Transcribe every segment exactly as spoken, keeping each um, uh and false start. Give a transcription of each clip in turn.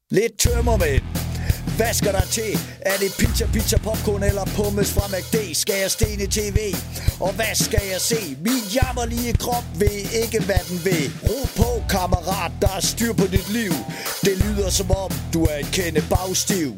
Lidt tømmermænd. Hvad skal der til? Er det pizza, pizza, popcorn eller pommes fra McD? Skal jeg stene tv? Og hvad skal jeg se? Min jammerlige krop ved ikke, hvad den vil. Ro på, kammerat, der er styr på dit liv. Det lyder som om, du er en kende bagstiv.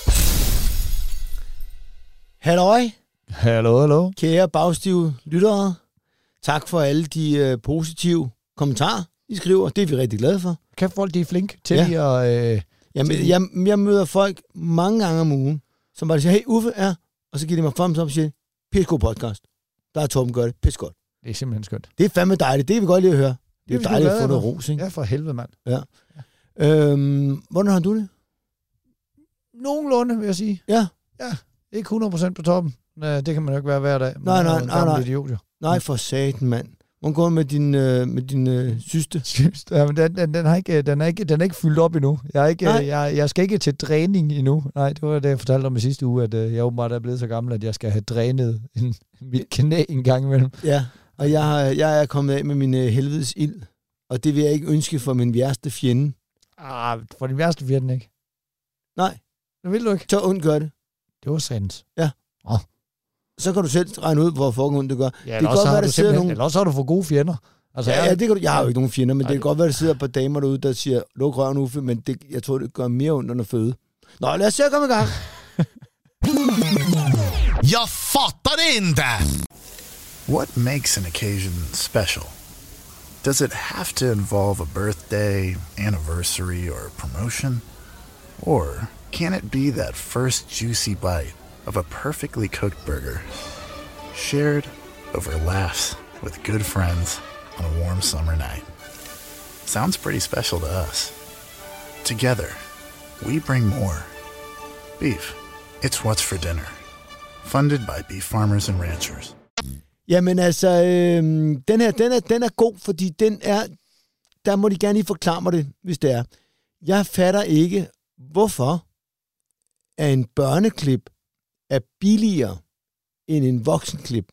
Halløj. Hallo, hallo. Kære bagstive lyttere. Tak for alle de øh, positive kommentarer, I skriver. Det er vi rigtig glade for. Kan folk, de er flinke til Ja. at... Øh, Jamen, jeg, jeg møder folk mange gange om ugen, som bare siger, hey Uffe, ja. Og så giver de mig thumbs up og siger, pissegod podcast. Der er Torben gør det, pisse godt. det er simpelthen skønt. Det er fandme dejligt, det er vi godt lide at høre. Det er, vi det er dejligt glade at få noget for. ros, ikke? Ja, for helvede, mand. Ja. ja. Øhm, hvordan har du det? Nogenlunde, vil jeg sige. Ja. Ja, ikke hundrede procent på toppen. Nej, det kan man jo ikke være hver dag. Nej, nej, nej, nej. Idiot, jo. Nej, for satan, mand. Hvordan går det med din, øh, med din øh, syste? Ja, men den, den, den, har ikke, den, er ikke, den er ikke fyldt op endnu. Jeg, er ikke, jeg, jeg skal ikke til træning endnu. Nej, det var det, jeg fortalte om i sidste uge, at øh, jeg åbenbart er blevet så gammel, at jeg skal have trænet en, mit knæ en gang imellem. Ja, og jeg, har, jeg er kommet af med min øh, helvedes ild. Og det vil jeg ikke ønske for min værste fjende. Ah, for din værste fjende, ikke? Nej. Det vil du ikke. Så ondt gør det. Det var sandt. Ja. Oh. Så kan du selv regne ud, hvor fucking ondt det gør. Ja, det kan godt være, der sidder nogen... Eller også har du for gode fjender. Altså, ja, jeg... ja, det kan du... Jeg har jo ikke nogen fjender, men Ej, det kan godt være, der sidder et par damer derude, der siger, luk røven, Uffe, men det, jeg tror, det gør mere ondt, end at føde. Nå, lad os se at komme i gang. Jeg fatter det inte! What makes an occasion special? Does it have to involve a birthday, anniversary, or promotion? Or can it be that first juicy bite of a perfectly cooked burger, shared over laughs with good friends on a warm summer night? Sounds pretty special to us. Together, we bring more. Beef, it's what's for dinner. Funded by beef farmers and ranchers. Jamen altså, øh, den her, den er, den er god, fordi den er, der må de gerne lige forklare mig det, hvis det er. Jeg fatter ikke, hvorfor at en børneklip er billigere end en voksenklip.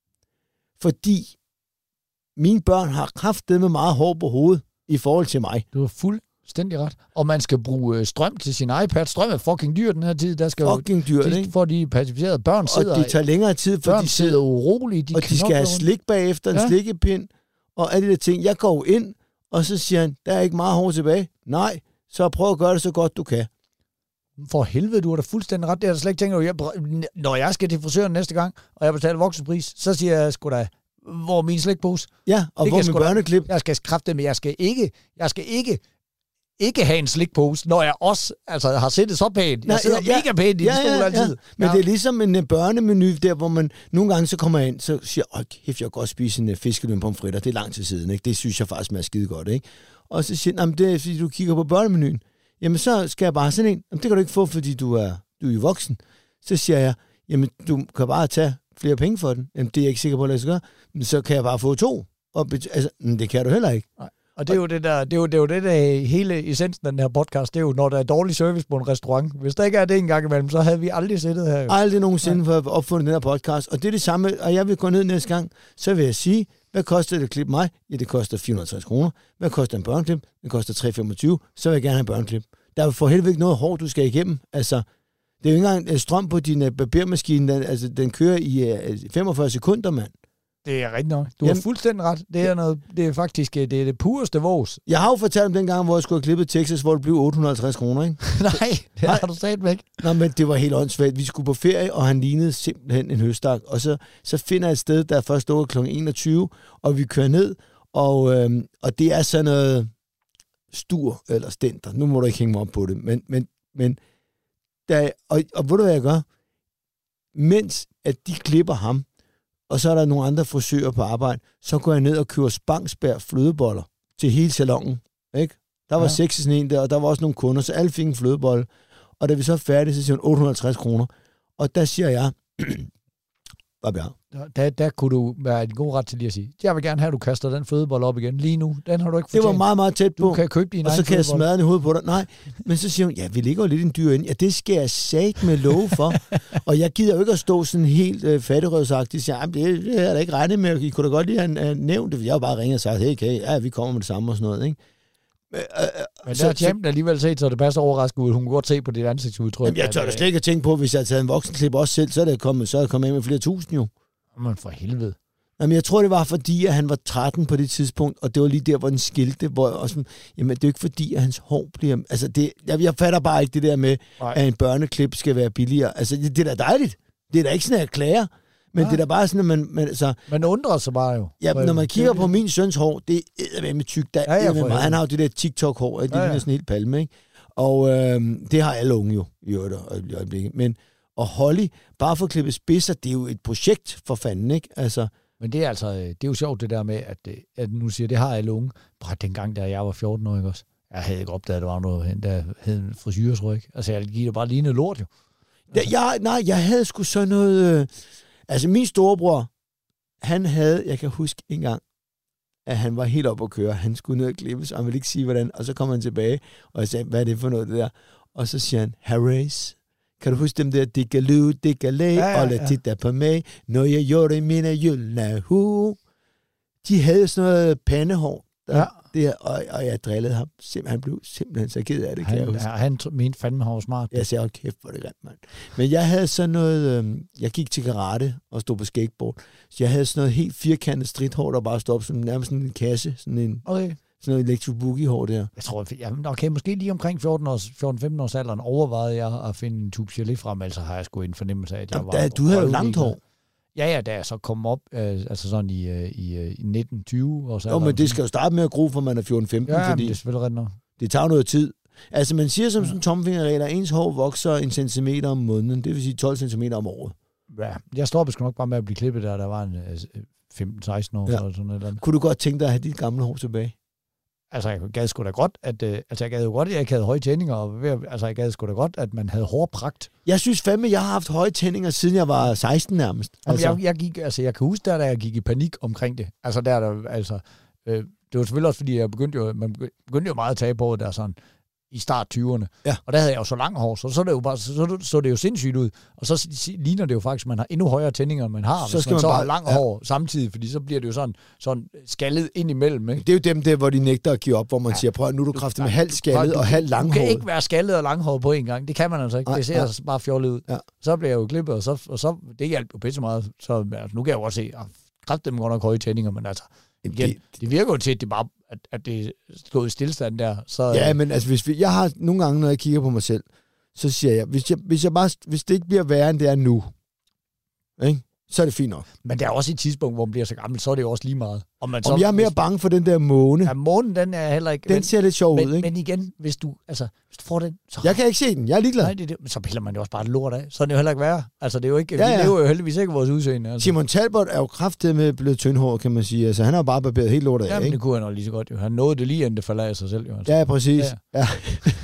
Fordi mine børn har kraftedeme meget hår på hovedet i forhold til mig. Du har fuldstændig ret. Og man skal bruge strøm til sin iPad. Strøm er fucking dyr den her tid. Der skal fucking dyrt, de, ikke? For de pacificerede børn sidder... Og det tager længere tid, for børn de sidder uroligt. De og de skal have slik bagefter, en ja. slikkepind, og alle de der ting. Jeg går ind, og så siger han, der er ikke meget hår tilbage. Nej, så prøv at gøre det så godt, du kan. For helvede, du har da fuldstændig ret. Det har jeg slet ikke tænkt over. Når jeg skal til frisøren næste gang, og jeg betaler voksenpris, så siger jeg sgu da, hvor min slikpose. Ja, og hvor min børneklip. Jeg skal skræfte, men jeg skal ikke, jeg skal ikke, ikke have en slikpose, når jeg også altså, har siddet så pænt. Jeg sidder ja, mega pænt i ja, den stol ja, altid. Ja. Men ja. det er ligesom en børnemenu, der hvor man nogle gange så kommer ind, så siger åh kæft, jeg kan godt spise en fiskeløn pomfritter. Det er lang tid siden, ikke? Det synes jeg faktisk smager skide godt, ikke? Og så siger han, det er fordi du kigger på børnemenuen. Jamen så skal jeg bare sådan en. Jamen, det kan du ikke få, fordi du er, du er voksen. Så siger jeg, jamen du kan bare tage flere penge for den. Jamen det er jeg ikke sikker på, at jeg skal gøre. Men så kan jeg bare få to. Og bet- altså, det kan du heller ikke. Nej. Og det er jo det der, det er jo det, er jo det der hele essensen af den her podcast, det er jo, når der er dårlig service på en restaurant. Hvis der ikke er det en gang imellem, så havde vi aldrig siddet her. Jo. Aldrig nogensinde for at opfundet den her podcast. Og det er det samme, og jeg vil gå ned næste gang, så vil jeg sige, hvad koster det at klippe mig? Ja, det koster fire hundrede og halvtreds kroner. Hvad koster en børneklip? Det koster tre hundrede og femogtyve. Så vil jeg gerne have en børneklip. Der er jo for helvede ikke noget hår, du skal igennem. Altså, det er jo ikke engang strøm på din uh, barbermaskine. Den, altså, den kører i uh, femogfyrre sekunder, mand. Det er rigtigt nok. Du har fuldstændig ret. Det er, noget, det er faktisk det, er det pureste vås. Jeg har jo fortalt om den gang, hvor jeg skulle have klippet Texas, hvor det blev otte hundrede og halvtreds kroner, ikke? Nej, det Nej. har du sagt væk. Nå, men det var helt åndssvagt. Vi skulle på ferie, og han lignede simpelthen en høstak. Og så, så finder jeg et sted, der først lukker klokken enogtyve, og vi kører ned, og, øhm, og det er sådan noget stur eller stenter. Nu må du ikke hænge mig op på det. Men, men, men der, og, og ved du, hvad jeg gør? Mens at de klipper ham, og så er der nogle andre frisører på arbejde, så går jeg ned og køber Spangsberg flødeboller til hele salongen. Ikke? Der var ja. seks sådan en der, og der var også nogle kunder, så alle fik en flødebolle. Og da vi så er færdige, så siger hun otte hundrede og halvtreds kroner. Og der siger jeg, hvad bjerg? Der, der kunne du være en god ret til lige at sige, jeg vil gerne have, at du kaster den flødebolle op igen. Lige nu, den har du ikke fortjent. Det var meget, meget tæt på. Du kan købe din og så kan jeg smadre den i hovedet på dig. Nej, men så siger hun, ja, vi ligger jo lidt i en dyr ende. Ja, det skal jeg sat med love for. Og jeg gider jo ikke at stå sådan helt øh, fattigrødsagtigt og sige, ja, det, det er da ikke regnet med. I kunne da godt lige have, have nævnt det. Jeg har jo bare ringet og sagt, hey, okay, ja, vi kommer med det samme og sådan noget, ikke? Øh, Men der har Champion alligevel set, så det passer overrasket ud. Hun kunne godt se på dit ansigtsudtryk. Jamen, jeg tør da slet ikke at tænke på, hvis jeg havde taget en voksenklip også selv, så er det kommet, så er det kommet ind med flere tusind jo. Men for helvede. Jamen, jeg tror, det var fordi, at han var tretten på det tidspunkt, og det var lige der, hvor den skilte, hvor jeg også, jamen, det er jo ikke fordi, at hans hår bliver... Altså, det, jeg, jeg fatter bare ikke det der med, Nej. at en børneklip skal være billigere. Altså, det, det er da dejligt. Det er da ikke sådan, at jeg klager. Men Nej. det er da bare sådan, at man... Man, altså, man undrer sig bare jo. Ja, når man kigger på min søns hår, det er med tyk. Der, ja, ja, med mig. Han har jo det der TikTok-hår, det ja, ja. er sådan helt palme, ikke? Og øh, det har alle unge jo, i øjeblikket. Men, og Holly, bare for at klippe spidser, det er jo et projekt for fanden, ikke? Altså... Men det er altså, det er jo sjovt det der med, at, at nu siger, det har alle unge. Bare dengang, da jeg var fjorten år, ikke også? Jeg havde ikke opdaget, at der var noget, der hed en frisyre, tror jeg ikke. Altså, jeg gik det bare lige noget lort, jo. Altså. Ja, jeg, nej, jeg havde sgu sådan noget... Øh, altså, min storebror, han havde, jeg kan huske en gang, at han var helt oppe at køre. Han skulle ned og klippes, og han ville ikke sige, hvordan. Og så kom han tilbage, og jeg sagde, hvad er det for noget, det der? Og så siger han, Harris. Kan du huske dem der, diggaloo, diggalay, ja, ja, og lad ja. titte på mig, når jeg gjorde mine gyldne hu. De havde sådan noget pandehår, der, ja. der, og, og jeg drillede ham. Simpelthen, han blev simpelthen så ked af det, kan han, jeg huske. Ja, han mente fandme, han var smart. Jeg sagde, kæft, hvor det grimt, mand. Men jeg havde sådan noget, øh, jeg gik til karate og stod på skateboard, så jeg havde sådan noget helt firkantet stridthår, der bare stod op, sådan, nærmest sådan en kasse, sådan en... Okay. Sådan noget electro boogie-hår der. Jeg tror, jeg, okay, måske lige omkring fjorten femten års alderen overvejede jeg at finde en tube gelé frem, altså har jeg sgu en fornemmelse af, at jeg da, var... Da, du havde jo langt hår. Ja, ja, da jeg så kom op, øh, altså sådan i, i, i nitten tyve års alderen. Jo, men det skal jo starte med at gro, for man er fjorten femten, ja, fordi det er selvfølgelig ret nok. Det tager noget tid. Altså, man siger som ja. sådan en tomfingerregel, at ens hår vokser en centimeter om måneden, det vil sige tolv centimeter om året. Ja, jeg stoppede sgu nok bare med at blive klippet, der der var en femten seksten år, ja. eller sådan noget. Kunne du godt tænke dig at have dit gamle hår tilbage? Altså, jeg gad sgu da godt, at, øh, altså, jeg gad jo godt, at jeg ikke havde høje tændinger, og ved, altså, jeg gad sgu da godt, at man havde hårpragt. Jeg synes fandme, jeg har haft høje tændinger, siden jeg var seksten nærmest. Altså. Jeg, jeg, gik, altså, jeg kan huske der, da jeg gik i panik omkring det. Altså, der, der altså, øh, det var selvfølgelig også, fordi jeg begyndte jo, man begyndte jo meget at tage på der sådan, i start tyverne. Ja. Og der havde jeg jo så lang hår, så så det jo bare så, så, så det jo sindssygt ud. Og så ligner det jo faktisk, at man har endnu højere tændinger, end man har, så hvis man, man så bare, har lang ja. hår samtidig, fordi så bliver det jo sådan, sådan skaldet ind imellem. Ikke? Det er jo dem der, hvor de nægter at give op, hvor man ja. siger, prøv nu er du kraftigt med halvt skaldet og halvt langhåret. Du kan ikke være skaldet og langhåret på en gang. Det kan man altså ikke. Ej, det ser ja. bare fjollet ud. Ja. Så bliver jeg jo klippet, og så, og så det hjalp jo pisse meget. Så altså, nu kan jeg jo godt se, at kraftigt godt nok høje tændinger, men altså, igen, det, det virker jo til, at det bare at, at det stod i stillstand der. Så, ja, men altså, hvis vi, jeg har nogle gange, når jeg kigger på mig selv, så siger jeg, hvis, jeg, hvis, jeg bare, hvis det ikke bliver værre, end det er nu, ikke? Så er det fint nok. Men der er også et tidspunkt, hvor man bliver så gammel, så er det jo også lige meget. Om, man så, Om jeg er mere hvis, bange for den der måne. Ja, månen, den er heller ikke... Den men, ser lidt sjov men, ud, ikke? Men igen, hvis du, altså, hvis du får den... Så, jeg kan ikke se den, jeg er ligeglad. Nej, det, det, så piller man jo også bare lort af. Så er det jo heller ikke værre. Altså, det er jo ikke... Ja, ja. Vi lever jo heldigvis ikke vores udseende. Altså. Simon Talbot er jo kraftigt med blevet tyndhår, kan man sige. Altså, han har bare barberet helt lort af, ja, men det kunne han også lige så godt, jo. Han nåede det lige, inden det falder af sig selv, jo. Altså. Ja, præcis. Ja. ja.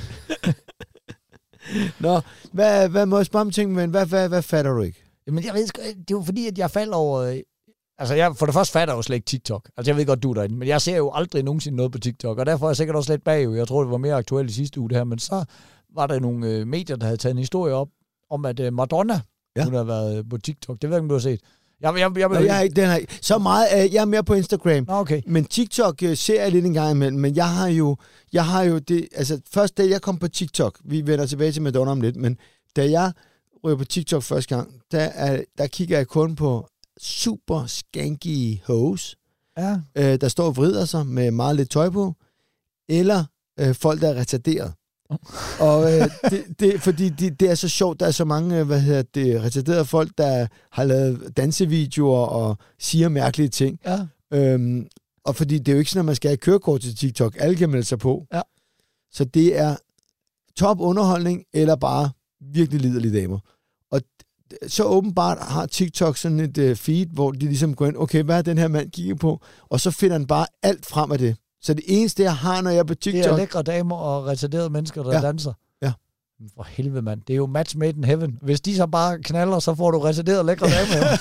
Nå, hvad, hvad må jeg spørge om ting, men hvad, hvad, hvad fatter du ikke? Men jeg ved, det er jo fordi, at jeg falder over... Altså, jeg, for det første fatter jeg jo slet ikke TikTok. Altså, jeg ved godt, du er derinde, men jeg ser jo aldrig nogensinde noget på TikTok, og derfor er jeg sikkert også lidt bagud. Jeg tror, det var mere aktuelt i sidste uge, det her, men så var der nogle øh, medier, der havde taget en historie op, om at øh, Madonna, ja. hun har været på TikTok. Det ved jeg ikke, om du har set. Jeg, jeg, jeg, jeg, jeg har ikke, den har ikke. Så meget, øh, jeg er mere på Instagram. Okay. Men TikTok øh, ser jeg lidt en gang imellem, men jeg har jo, jeg har jo det, altså først da jeg kom på TikTok, vi vender tilbage til Madonna om lidt, men da jeg ryger på TikTok første gang, der, er, der kigger jeg kun på super skanky hoes, ja. øh, der står og vrider sig med meget lidt tøj på, eller øh, folk, der er retarderet. Oh. Og øh, det, det, fordi det, det er så sjovt, der er så mange, hvad hedder det, retarderede folk, der har lavet dansevideoer og siger mærkelige ting. Ja. Øhm, og fordi det er jo ikke sådan, at man skal have kørekort til TikTok. Alle kan melde sig på. Ja. Så det er top underholdning, eller bare virkelig liderlige damer. Og så åbenbart har TikTok sådan et uh, feed, hvor de ligesom går ind, okay, hvad er den her mand kigger på? Og så finder han bare alt frem af det. Så det eneste, jeg har, når jeg er på TikTok... Det er lækre damer og retarderede mennesker, der ja. danser. Ja. For helvede, mand. Det er jo match made in heaven. Hvis de så bare knaller, så får du retarderede lækre damer.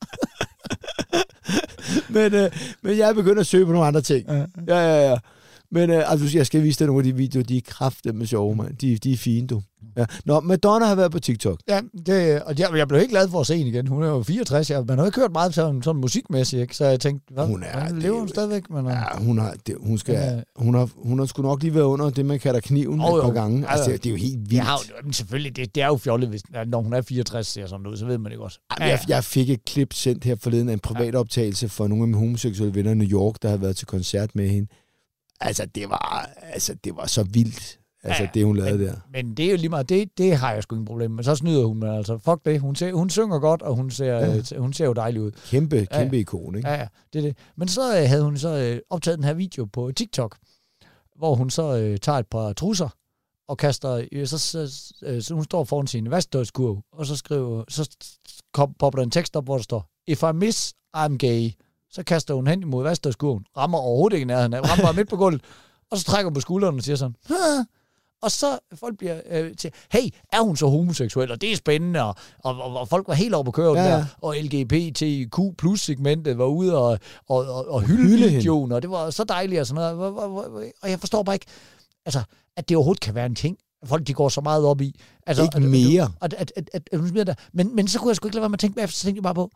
men, øh, men jeg er begyndt at søge på nogle andre ting. Ja, ja, ja. Men øh, altså, jeg skal vise dig nogle af de videoer, de er kraftedeme sjove, mand. De, de er fine, du. Ja. Nå, Madonna har været på TikTok. Ja, det, og jeg, jeg blev helt glad for at se hende igen. Hun er jo fireogtres, ja. Man har ikke hørt meget sådan, sådan musikmæssigt, ikke? Så jeg tænkte, hvad, hun er, lever hun stadigvæk? Men, ja, hun har, det, hun, skal, ja. hun, har, hun har sgu nok lige været under det, man kalder kniven oh, et par gange. Altså, det, det er jo helt vildt. Det har, men selvfølgelig, det, det er jo fjollet, hvis, når hun er fireogtres, ser sådan ud, så ved man det godt. Ja, jeg, jeg fik et klip sendt her forleden af en privat optagelse for nogle af mine homoseksuelle venner i New York, der havde været til koncert med hende. Altså, det var, altså, det var så vildt. Altså, ja, det hun lavede men, der. Men det er jo lige meget, det, det har jeg sgu ingen problem med. Så snyder hun, men altså, fuck det. Hun, ser, hun synger godt, og hun ser, ja. hun ser jo dejlig ud. Kæmpe, kæmpe ja, ikon, ikke? Ja, ja, det er det. Men så øh, havde hun så øh, optaget den her video på TikTok, hvor hun så øh, tager et par trusser, og kaster, øh, så, så, øh, så hun står foran sin vasketøjskurv, og så skriver, så kom, popper der en tekst op, hvor der står, if I miss, I'm gay. Så kaster hun hen imod vasketøjskurven, rammer overhovedet ikke nærheden af, rammer bare midt på gulvet, og så trækker hun på skulderen og siger sådan, Hah! Og så folk bliver øh, til, hey, er hun så homoseksuel? Og det er spændende, og, og, og, og folk var helt oppe på køren ja, ja. der, og L G B T Q plus segmentet var ude og, og, og, og hylde videoen, og det var så dejligt og sådan noget. Og jeg forstår bare ikke, altså, at det overhovedet kan være en ting. Folk, de går så meget op i. Altså, ikke mere. At, at, at, at, at, at, men, men så kunne jeg sgu ikke lade være med at tænke bagefter, så tænkte jeg bare på,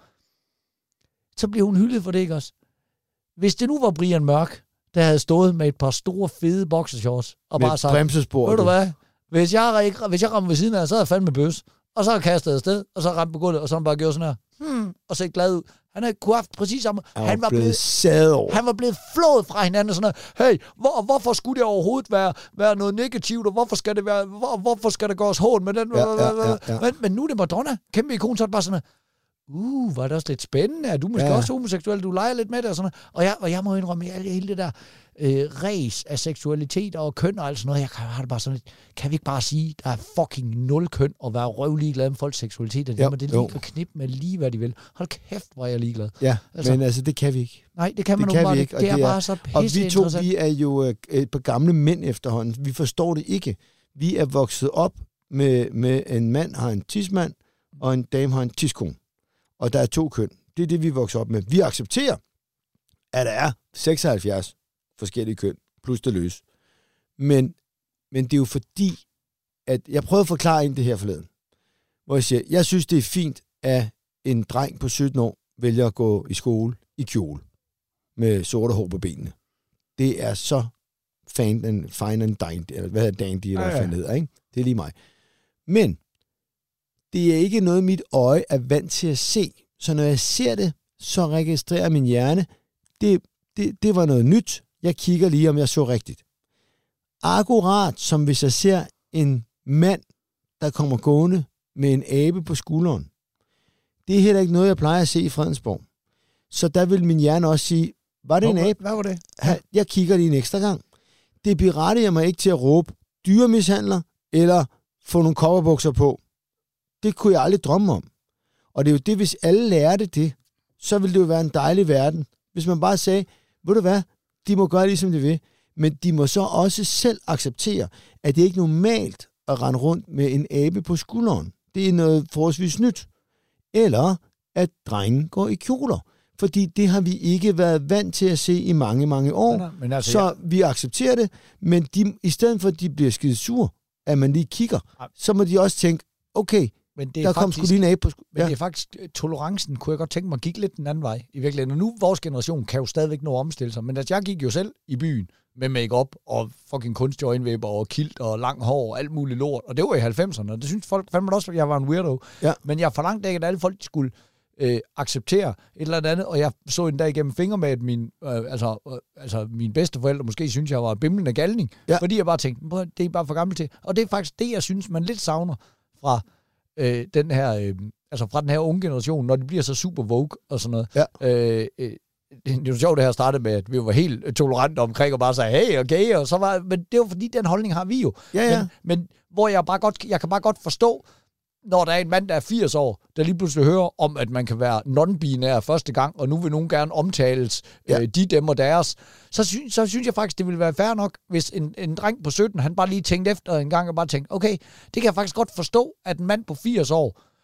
så bliver hun hyldet for det, ikke også? Hvis det nu var Brian Mørk, der havde stået med et par store, fede boxershorts, og med bare sagt, ved du hvad, hvis jeg, hvis jeg rammer ved siden af, så er jeg fandme bøs. Og så har jeg kastet afsted, og så ramt på gulvet, og så har han bare gjort sådan her, hmm, og set glad ud. Han havde kunne haft præcis samme. Han, han var blevet sad over. Han var blevet flået fra hinanden, og sådan noget. Hey, hvor, hvorfor skulle det overhovedet være, være noget negativt, og hvorfor skal det være, hvor, hvorfor skal det gå os hårdt med den? Ja, ja, ja, ja. Men, men nu er det Madonna, kæmpe ikon, så er det bare sådan noget. Uh, var det også lidt spændende? Er du måske ja. også homoseksuel? Du leger lidt med det og sådan noget. Og jeg, og jeg må indrømme, hele det der øh, ræs af seksualitet og køn og alt sådan noget, jeg har det bare sådan lidt, kan vi ikke bare sige, der er fucking nul køn og være røvlig glad med folks seksualitet, og det er lige at knippe med lige, hvad de vil. Hold kæft, hvor er jeg ligeglad. Ja, altså, men altså, det kan vi ikke. Nej, det kan man det kan bare vi ikke. Det, det er, det er bare så pisse Og vi to, interessant. vi er jo et par gamle mænd efterhånden. Vi forstår det ikke. Vi er vokset op med, med en mand har en tidsmand, og en dame har en tidskone. Og der er to køn. Det er det, vi vokser op med. Vi accepterer, at der er seksoghalvfjerds forskellige køn, plus det løs. Men, men det er jo fordi, at jeg prøvede at forklare ind det her forleden, hvor jeg siger, jeg synes, det er fint, at en dreng på sytten år vælger at gå i skole i kjole med sorte hår på benene. Det er så fan and, fine and dandy, eller hvad hedder dandy, eller hvad fanden hedder, ikke? Det er lige mig. Men det er ikke noget, mit øje er vant til at se. Så når jeg ser det, så registrerer min hjerne, det, det, det var noget nyt. Jeg kigger lige, om jeg så rigtigt. Akkurat som hvis jeg ser en mand, der kommer gående med en abe på skulderen. Det er heller ikke noget, jeg plejer at se i Fredensborg. Så der vil min hjerne også sige, var det en abe? Hvad var det? Jeg kigger lige en ekstra gang. Det berettiger mig ikke til at råbe dyremishandler, eller få nogle kopperbukser på. Det kunne jeg aldrig drømme om. Og det er jo det, hvis alle lærte det, så ville det jo være en dejlig verden. Hvis man bare sagde, ved du hvad, de må gøre ligesom de vil, men de må så også selv acceptere, at det ikke er normalt at rende rundt med en abe på skulderen. Det er noget forholdsvis nyt. Eller at drengen går i kjoler. Fordi det har vi ikke været vant til at se i mange, mange år. Nej, nej, men altså, så ja. vi accepterer det, men de, i stedet for, at de bliver skide sur, at man lige kigger, ja. så må de også tænke, okay, men det er der faktisk, kom sgu lige en abe på sk- Men ja. det er faktisk, tolerancen kunne jeg godt tænke mig, gik lidt den anden vej i virkeligheden. Og nu, vores generation kan jo stadigvæk nå omstille sig. Men altså, jeg gik jo selv i byen med make-up og fucking kunstige øjenvipper og kilt og lang hår og alt muligt lort. Og det var i halvfemserne, og det synes folk fandme også, at jeg var en weirdo. Ja. Men jeg forlangte ikke, at alle folk skulle øh, acceptere et eller andet. Og jeg så en dag igennem fingre med, at min, øh, altså, øh, altså, mine bedsteforældre måske synes, jeg var en bimlende galning. Ja. Fordi jeg bare tænkte, det er bare for gammel til. Og det er faktisk det, jeg synes, man lidt savner fra Øh, den her, øh, altså fra den her unge generation, når de bliver så super woke og sådan noget. Ja. Øh, øh, det er jo sjovt, det her startede med, at vi var helt tolerante omkring og bare sagde, hey, okay, og så var, men det var fordi, den holdning har vi jo. Ja, ja. Men, men hvor jeg bare godt, jeg kan bare godt forstå, når der er en mand, der er firs år, der lige pludselig hører om, at man kan være non-binær første gang, og nu vil nogen gerne omtales, ja. øh, de, dem og deres, så, sy- så synes jeg faktisk, det ville være fair nok, hvis en, en dreng på sytten, han bare lige tænkte efter en gang, og bare tænkte, okay, det kan jeg faktisk godt forstå, at en mand på firs år,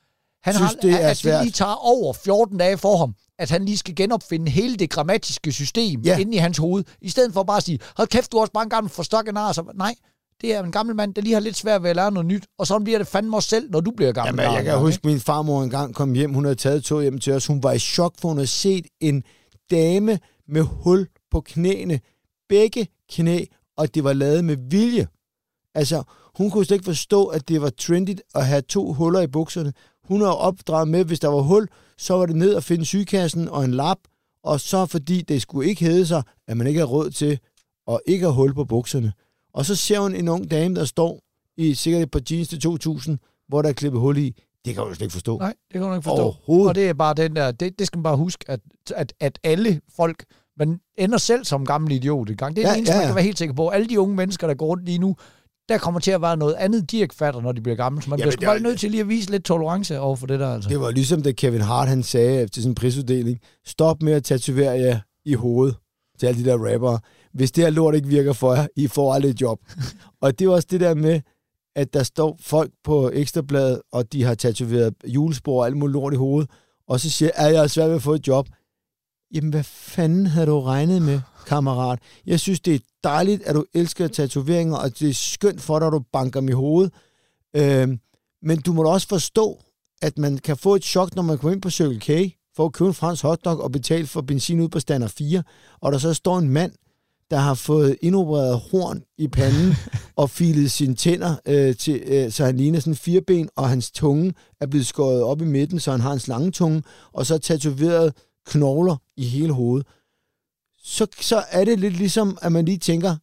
Han synes, har, det er at svært. det lige tager over fjorten dage for ham, at han lige skal genopfinde hele det grammatiske system ja. inde i hans hoved, i stedet for bare at sige, hold kæft, du er også bare en gammel forstokket nar. Så, nej, det er en gammel mand, der lige har lidt svært ved at lære noget nyt, og sådan bliver det fandme også selv, når du bliver gammel. Jamen, nar. jeg kan huske, min farmor engang kom hjem, hun havde taget tog hjem til os, hun var i chok, for hun havde set en dame med hul på knæene, begge knæ, og det var lavet med vilje. Altså, hun kunne slet ikke forstå, at det var trendigt at have to huller i bukserne. Hun har opdraget med, hvis der var hul, så var det ned og finde sygekassen og en lap, og så fordi det skulle ikke hedde sig, at man ikke har råd til at ikke have hul på bukserne. Og så ser hun en ung dame, der står i sikkert et par jeans til to tusind, hvor der er klippet hul i. Det kan hun slet ikke forstå. Nej, det kan hun ikke forstå. Overhovedet. Og det er bare den der, det, det skal man bare huske, at, at, at alle folk, man ender selv som gammel idiot i gang. Det er ja, det eneste, ja, ja. man kan være helt sikker på. Alle de unge mennesker, der går rundt lige nu, der kommer til at være noget andet, de ikke fatter, når de bliver gamle. Så man bliver sgu bare nødt til lige at vise lidt tolerance over for det der. Altså. Det var ligesom det Kevin Hart, han sagde til sin prisuddeling. Stop med at tatovere jer i hovedet til alle de der rappere. Hvis det her lort ikke virker for jer, I får aldrig et job. Og det er også det der med, at der står folk på Ekstrabladet, og de har tatoveret julespor og alt muligt lort i hovedet, og så siger jeg, at jeg er svært ved at få et job. Jamen, hvad fanden havde du regnet med, kammerat? Jeg synes, det er dejligt, at du elsker tatoveringer, og det er skønt for dig, at du banker dem i hovedet. Øhm, men du må da også forstå, at man kan få et chok, når man kommer ind på Circle K, for at købe en fransk hotdog og betale for benzin ud på Standard fire, og der så står en mand, der har fået indopereret horn i panden og filet sine tænder, øh, til, øh, så han ligner sådan en fireben, og hans tunge er blevet skåret op i midten, så han har en slangetunge, og så tatoveret knogler i hele hovedet. Så, så er det lidt ligesom, at man lige tænker,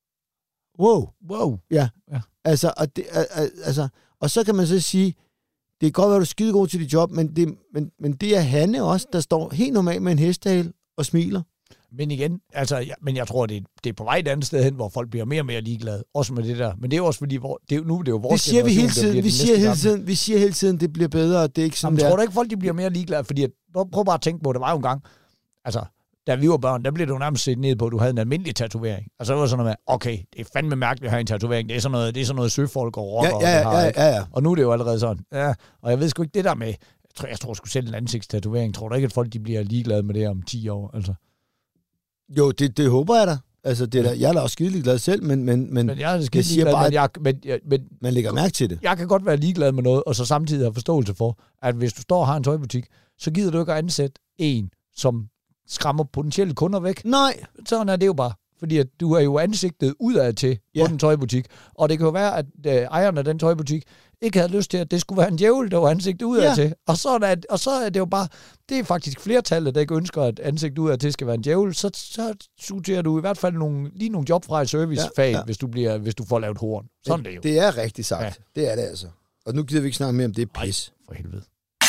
wow, wow. Ja, ja. Altså, og, det, altså, og så kan man så sige, det er godt, at du er skide god til dit job, men det, men, men det er Hanne også, der står helt normalt med en hestehale og smiler. Men igen, altså, ja, men jeg tror, det er, det er på vej et andet sted hen, hvor folk bliver mere og mere ligeglade, også med det der. Men det er jo også fordi, hvor, det er, nu er det jo vores det siger vi hele tiden. Vi siger hele tiden, vi siger hele tiden, det bliver bedre, og det er ikke sådan. Jamen, der. Tror du ikke, folk de bliver mere ligeglade? Fordi, at, prøv bare at tænke på, det var jo en gang, altså, da vi var børn, der blev du nærmest set ned på, at du havde en almindelig tatovering. Altså, det var sådan noget med, okay, det er fandme mærkeligt at have en tatovering. Det er sådan noget, det er sådan noget søfolk og rockere. Ja, ja, ja, ja, ja. Og nu er det jo allerede sådan. Ja, og jeg ved sgu ikke det der med, jeg tror, jeg tror sgu selv en ansigtstatovering. Tror du ikke, at folk de bliver ligeglade med det om ti år? Altså. Jo, det, det håber jeg da. Altså, det er da, jeg er da også skidelig glad selv, men, men, men, men jeg, er jeg siger bare, men jeg, men, jeg, men, man lægger mærke til det. Jeg kan godt være ligeglad med noget, og så samtidig have forståelse for, at hvis du står og har en tøjbutik, så gider du ikke at ansætte en, som skræmmer potentielle kunder væk. Nej. Sådan er det jo bare. Fordi at du er jo ansigtet udad til ja. på den tøjbutik. Og det kan jo være, at øh, ejeren af den tøjbutik ikke havde lyst til, at det skulle være en djævel, der var ansigtet udad ja. til. Og så, er, og så er det jo bare, det er faktisk flertallet, der ikke ønsker, at ansigtet udad til skal være en djævel. Så, så sorterer du i hvert fald nogle, lige nogle job fra et servicefag, ja, ja. hvis, du bliver, hvis du får lavet horn. Sådan det, det jo. Det er rigtigt sagt. Ja. Det er det altså. Og nu gider vi ikke snakke mere om det er pis. Ej, for helvede.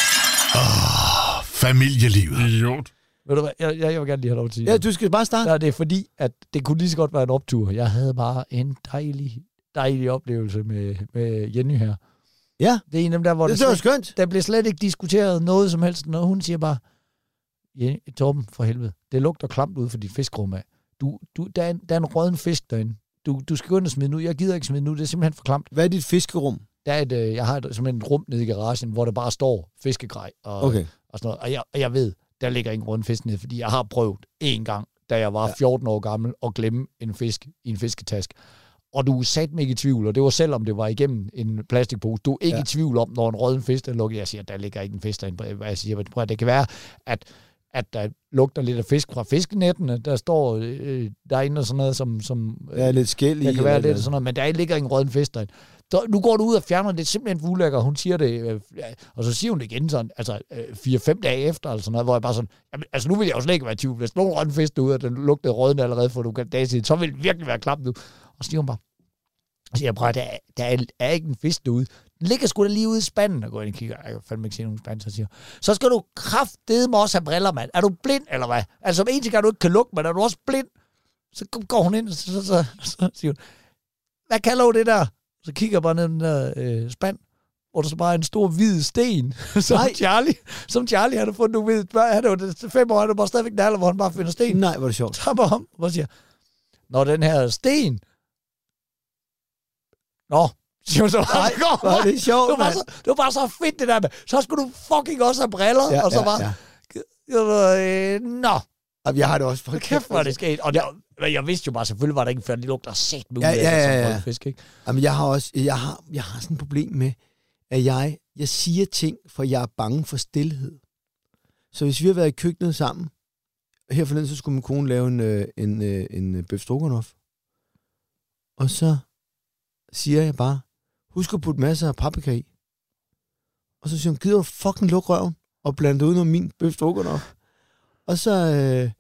Åh, oh, familielivet. Idiot. Ved du hvad, jeg, jeg, jeg vil gerne lige have lov til at Ja, du skal bare starte. Ja, det er fordi, at det kunne lige så godt være en optur. Jeg havde bare en dejlig, dejlig oplevelse med, med Jenny her. Ja. Det er en af dem der, hvor det, det det var skønt. Der blev slet ikke diskuteret noget som helst, når hun siger bare, Jenny, Torben, for helvede, det lugter klamt ud for dit fiskrum af. Du, du, der, er en, der er en rådden fisk derinde. Du, du skal gå ind og smide nu. Jeg gider ikke smide nu. Det er simpelthen for klamt. Hvad er dit fiskerum? Der er et, jeg har et, simpelthen et rum nede i garagen, hvor der bare står fiskegrej og, okay. og sådan noget. Og jeg, og jeg ved, der ligger ingen rådden fisk nede, fordi jeg har prøvet en gang, da jeg var fjorten år gammel, at glemme en fisk i en fisketask. Og du er sat mig ikke i tvivl, og det var selvom det var igennem en plastikpose. Du er ikke ja. i tvivl om, når en rådden fisk der lukker. Jeg siger, der ligger ikke en fisk derinde. Jeg siger, prøv at det kan være, at, at der lugter lidt af fisk fra fiskenettene. Der står øh, derinde og sådan noget, som... som øh, ja, lidt skæld i. Der kan være lidt sådan noget, men der ligger ingen rådden fisk derinde. Der, nu går du ud og fjerner det, er simpelthen for ulækker. Hun siger det, øh, og så siger hun det igen sådan, altså øh, fire-fem dage efter, eller sådan noget, hvor jeg bare sådan, jamen, altså nu vil jeg jo slet ikke være i tvivl. Hvis nogen rådden fisk derude, og den lugtede rådden allerede for nogle dage siden, så vil det virkelig være klamt nu. Og så siger hun bare, og siger jeg, prøv, der, der er, er ikke en fisk derude. Den ligger sgu da lige ude i spanden, og går ind og kigger. Jeg kan fandme ikke se nogen spand, så siger så skal du kraftedeme også have briller, mand. Er du blind, eller hvad? Altså, en ting er, du ikke kan lukke, men er du også blind? Så går hun ind, og så, så, så, så siger hun, hvad kalder du det der? Så kigger jeg bare ned i den der øh, spand, hvor der så bare er en stor hvid sten, som Nej. Charlie, som Charlie havde fundet nogle hvide. Han er jo fem år, han er bare stadigvæk en alder, hvor han bare finder sten. Nej, hvor er det sjovt. Så bare om, og siger, når den her sten, nå, Det var, så Nej, var det sjovt, det var, så, det var bare så fedt, det der med, så skulle du fucking også have briller, ja, og så ja, bare, ja. øh, nå. Jeg har det også for kæft, hvor det sket. Og jeg, jeg vidste jo bare, selvfølgelig var der ikke før, de lugter sæt med ja, ja, ja, ja. fisk, ikke? Jamen, jeg har også, jeg har, jeg har sådan et problem med, at jeg, jeg siger ting, for jeg er bange for stilhed. Så hvis vi har været i køkkenet sammen, her forleden, så skulle min kone lave en, en, en, en bøf stroganoff. Og så siger jeg bare, husk at putte masser af paprika i. Og så siger hun, gider du fucking lukke røven og blande ud af min bøf stroganoff? Og så, øh,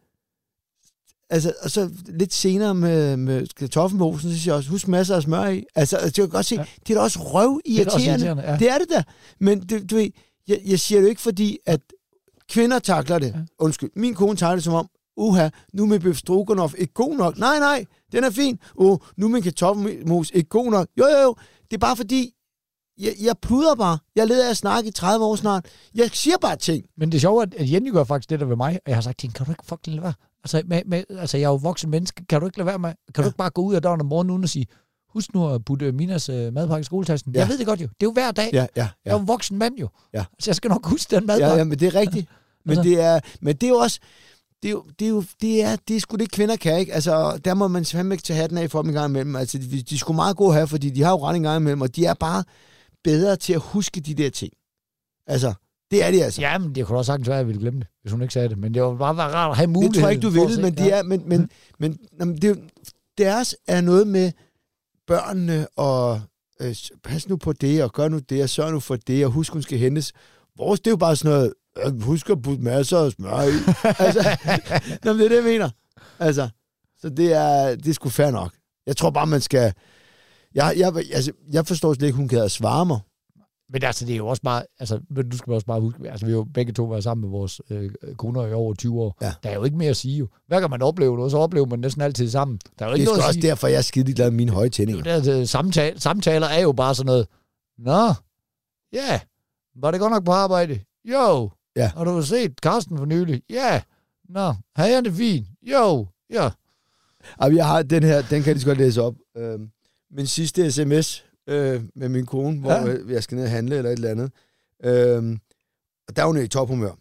altså, og så lidt senere med, med kartoffelmosen, så siger jeg også, husk masser af smør i. Altså, altså jeg kan godt se, ja. Det er da også røvirriterende. Det, ja. Det er det da. Men det, du ved, jeg, jeg siger det jo ikke, fordi at kvinder takler det. Ja. Undskyld, min kone tager det som om, uha, nu med bøf stroganoff ikke god nok. Nej, nej, den er fin. Uh, nu med kartoffelmos ikke god nok. Jo, jo, jo. Det er bare fordi, Jeg, jeg puder bare. Jeg leder af at snakke i tredive år snart. Jeg siger bare ting. Men det er sjovt, at Jenny gør faktisk det der ved mig, og jeg har sagt til hende, kan du ikke fucking lade være? Altså, med, med, altså jeg er jo voksen menneske. Kan du ikke lade være med? Kan ja. du ikke bare gå ud af døren om morgenen uden og sige, husk nu at putte Minas uh, madpakke i skoletasken? Ja. Jeg ved det godt jo. Det er jo hver dag. Ja, ja, ja. Jeg er jo en voksen mand jo. Ja. Så jeg skal nok huske den madpakke. Ja, ja, men det er rigtigt. Men, altså. det, er, men det er jo også... Det er jo, det er jo, det er, det er sgu det, kvinder kan, ikke? Altså, der må man fandme ikke tage hatten af for dem en gang imellem. Altså, de, de er sgu meget gode her, fordi de har jo ret en gang imellem, og de er bare bedre til at huske de der ting. Altså, det er de altså. Ja, men det kunne også sagtens være, at jeg ville glemme det, hvis hun ikke sagde det. Men det var bare rart at have mulighed. Det tror jeg ikke, du vil, men, det er, men, men, mm. men, men det, deres er noget med børnene, og øh, pas nu på det, og gør nu det, og sørg nu for det, og husk, hun skal hentes. Vores, det er jo bare sådan noget, øh, husk at putte masser af smør i. Altså, nå, det er det, jeg mener. Altså, så det er, det er sgu fair nok. Jeg tror bare, man skal... Jeg, jeg, altså, jeg forstår slet ikke, hun kan svare mig. Men altså, det er jo også bare... Altså, du skal også bare huske... Altså, vi har jo begge to været sammen med vores øh, koner i over tyve år. Ja. Der er jo ikke mere at sige jo. Hver gang man oplever noget, så oplever man næsten altid sammen. Der er jo ikke det er noget også derfor, jeg er skide glad med mine høje tændinger. Det der, samtale, samtaler er jo bare sådan noget... Nå, ja, yeah. Var det godt nok på arbejde? Jo. Ja. Har du set Carsten for nylig? Ja. Yeah. Nå, havde han det fint? Jo. Ja. Og jeg har den her, den kan jeg lige godt læse op. Øhm, min sidste sms øh, med min kone, hvor ja. jeg skal ned og handle eller et eller andet. Øhm, og der er hun i tophumør.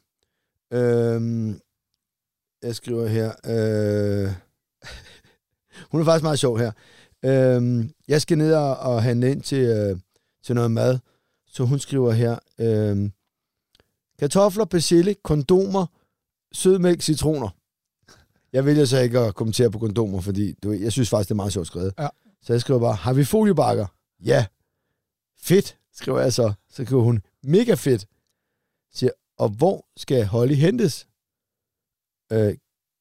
Øhm, jeg skriver her. Øh, hun er faktisk meget sjov her. Øhm, jeg skal ned og, og handle ind til, øh, til noget mad. Så hun skriver her. Øh, kartofler, persille, kondomer, sødmælk, citroner. Jeg vælger så ikke at kommentere på kondomer, fordi du, jeg synes faktisk, det er meget sjovt skrevet. Ja. Så jeg skriver bare, har vi foliebakker? Ja. Fedt, skriver jeg så. Så skriver hun, mega fedt. Siger, og hvor skal Holly hentes? Øh,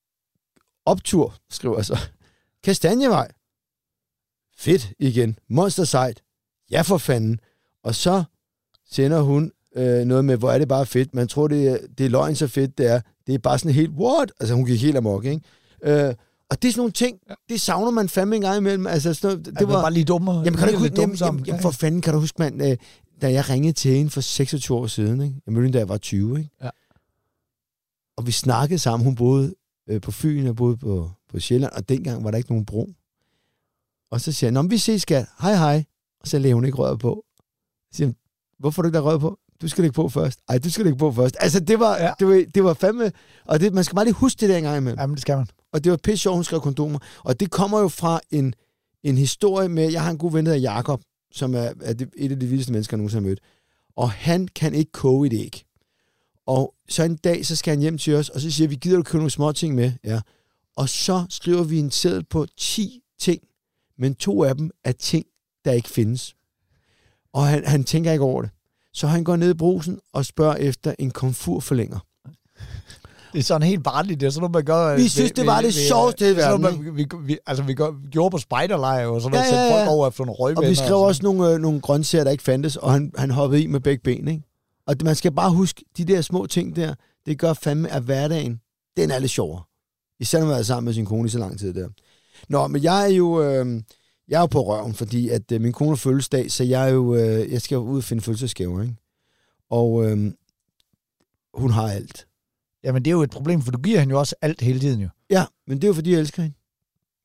optur, skriver jeg så. Kastanjevej. Fedt igen. Monster sejt. Ja for fanden. Og så sender hun øh, noget med, hvor er det bare fedt. Man tror, det er, det er løgn så fedt, det er. Det er bare sådan helt, what? Altså, hun gik helt amok, ikke? Øh, og det er sådan nogle ting, det savner man fandme en gang imellem. Altså, sådan, det, det var bare lige dummere. Jamen, kan du huske, jamen, jamen, jamen, for fanden, kan du huske, man, øh, da jeg ringede til hende for seksogtyve år siden, ikke? Jeg mødte da jeg var tyve, ikke? Ja. Og vi snakkede sammen. Hun boede øh, på Fyn og boede på, på Sjælland, og dengang var der ikke nogen bro. Og så siger jeg, nå, vi ses, skat. Hej, hej. Og så lagde hun ikke røret på. Så siger, hvorfor du ikke der røret på? Du skal lægge på først. Ej, du skal lægge på først. Altså, det var, ja. det var, det var fandme... Og det, man skal bare lige huske det der engang imellem. Jamen, det skal man. Og det var pisse sjovt, hun skrev kondomer. Og det kommer jo fra en, en historie med... Jeg har en god ven, der hedder Jakob, som er, er det, et af de vildeste mennesker, jeg nogensinde har mødt. Og han kan ikke koge et æg. Og så en dag, så skal han hjem til os, og så siger vi, gider du købe nogle små ting med? Ja. Og så skriver vi en seddel på ti ting, men to af dem er ting, der ikke findes. Og han, han tænker ikke over det. Så han går ned i brusen og spørger efter en komfurforlænger. Det er sådan helt barnligt. Det er sådan noget, man gør... Vi synes, det var det sjoveste i verden. Vi, vi, altså, vi, gør, vi gjorde på spejderlejr og sådan noget, ja, ja, ja. Sætte folk over efter nogle røgvenner. Og vi skrev og også nogle, øh, nogle grøntsager, der ikke fandtes, og han, han hoppede i med begge ben, ikke? Og man skal bare huske, de der små ting der, det gør fandme, at hverdagen, den er lidt sjovere. Især når man er sammen med sin kone i så lang tid der. Nå, men jeg er jo... Øh, jeg er jo på røven, fordi at øh, min kone har fødselsdag, så jeg er jo... Øh, jeg skal jo ud og finde fødselsdagsgaver, ikke? Og øh, hun har alt. Jamen, det er jo et problem, for du giver hende jo også alt hele tiden, jo. Ja, men det er jo, fordi jeg elsker hende.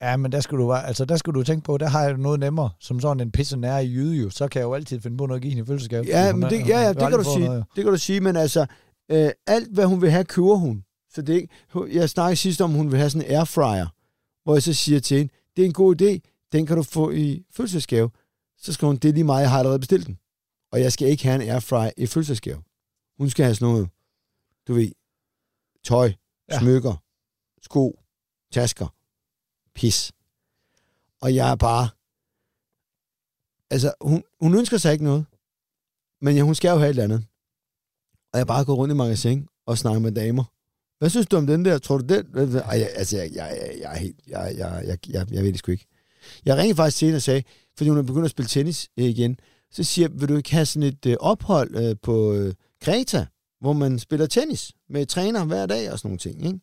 Ja, men der skal du altså der skal du tænke på, der har jeg noget nemmere, som sådan en pisse nær i jyde jo, så kan jeg jo altid finde på noget at give hende i fødselsgave. Ja, men det, ja, ja, det kan du sige. Noget. Det kan du sige, men altså, øh, alt hvad hun vil have, køber hun. Så det jeg snakkede sidst om, hun vil have sådan en airfryer, hvor jeg så siger til hende, det er en god idé, den kan du få i fødselsgave. Så skal hun, det er lige meget, jeg har allerede bestilt den. Og jeg skal ikke have en airfryer i fødselsgave. Hun skal have sådan noget, du ved, tøj, ja. Smykker, sko, tasker, pis. Og jeg er bare... Altså, hun, hun ønsker sig ikke noget. Men ja, hun skal jo have et eller andet. Og jeg bare går rundt i magasin og snakker med damer. Hvad synes du om den der? Tror du den? Ej, jeg, altså, jeg, jeg, jeg, jeg er helt... Jeg, jeg, jeg, jeg, jeg ved det sgu ikke. Jeg ringede faktisk til hende og sagde, fordi hun er begyndt at spille tennis igen, så siger jeg, vil du ikke have sådan et øh, ophold øh, på øh, Kreta, hvor man spiller tennis med træner hver dag og sådan nogle ting, ikke?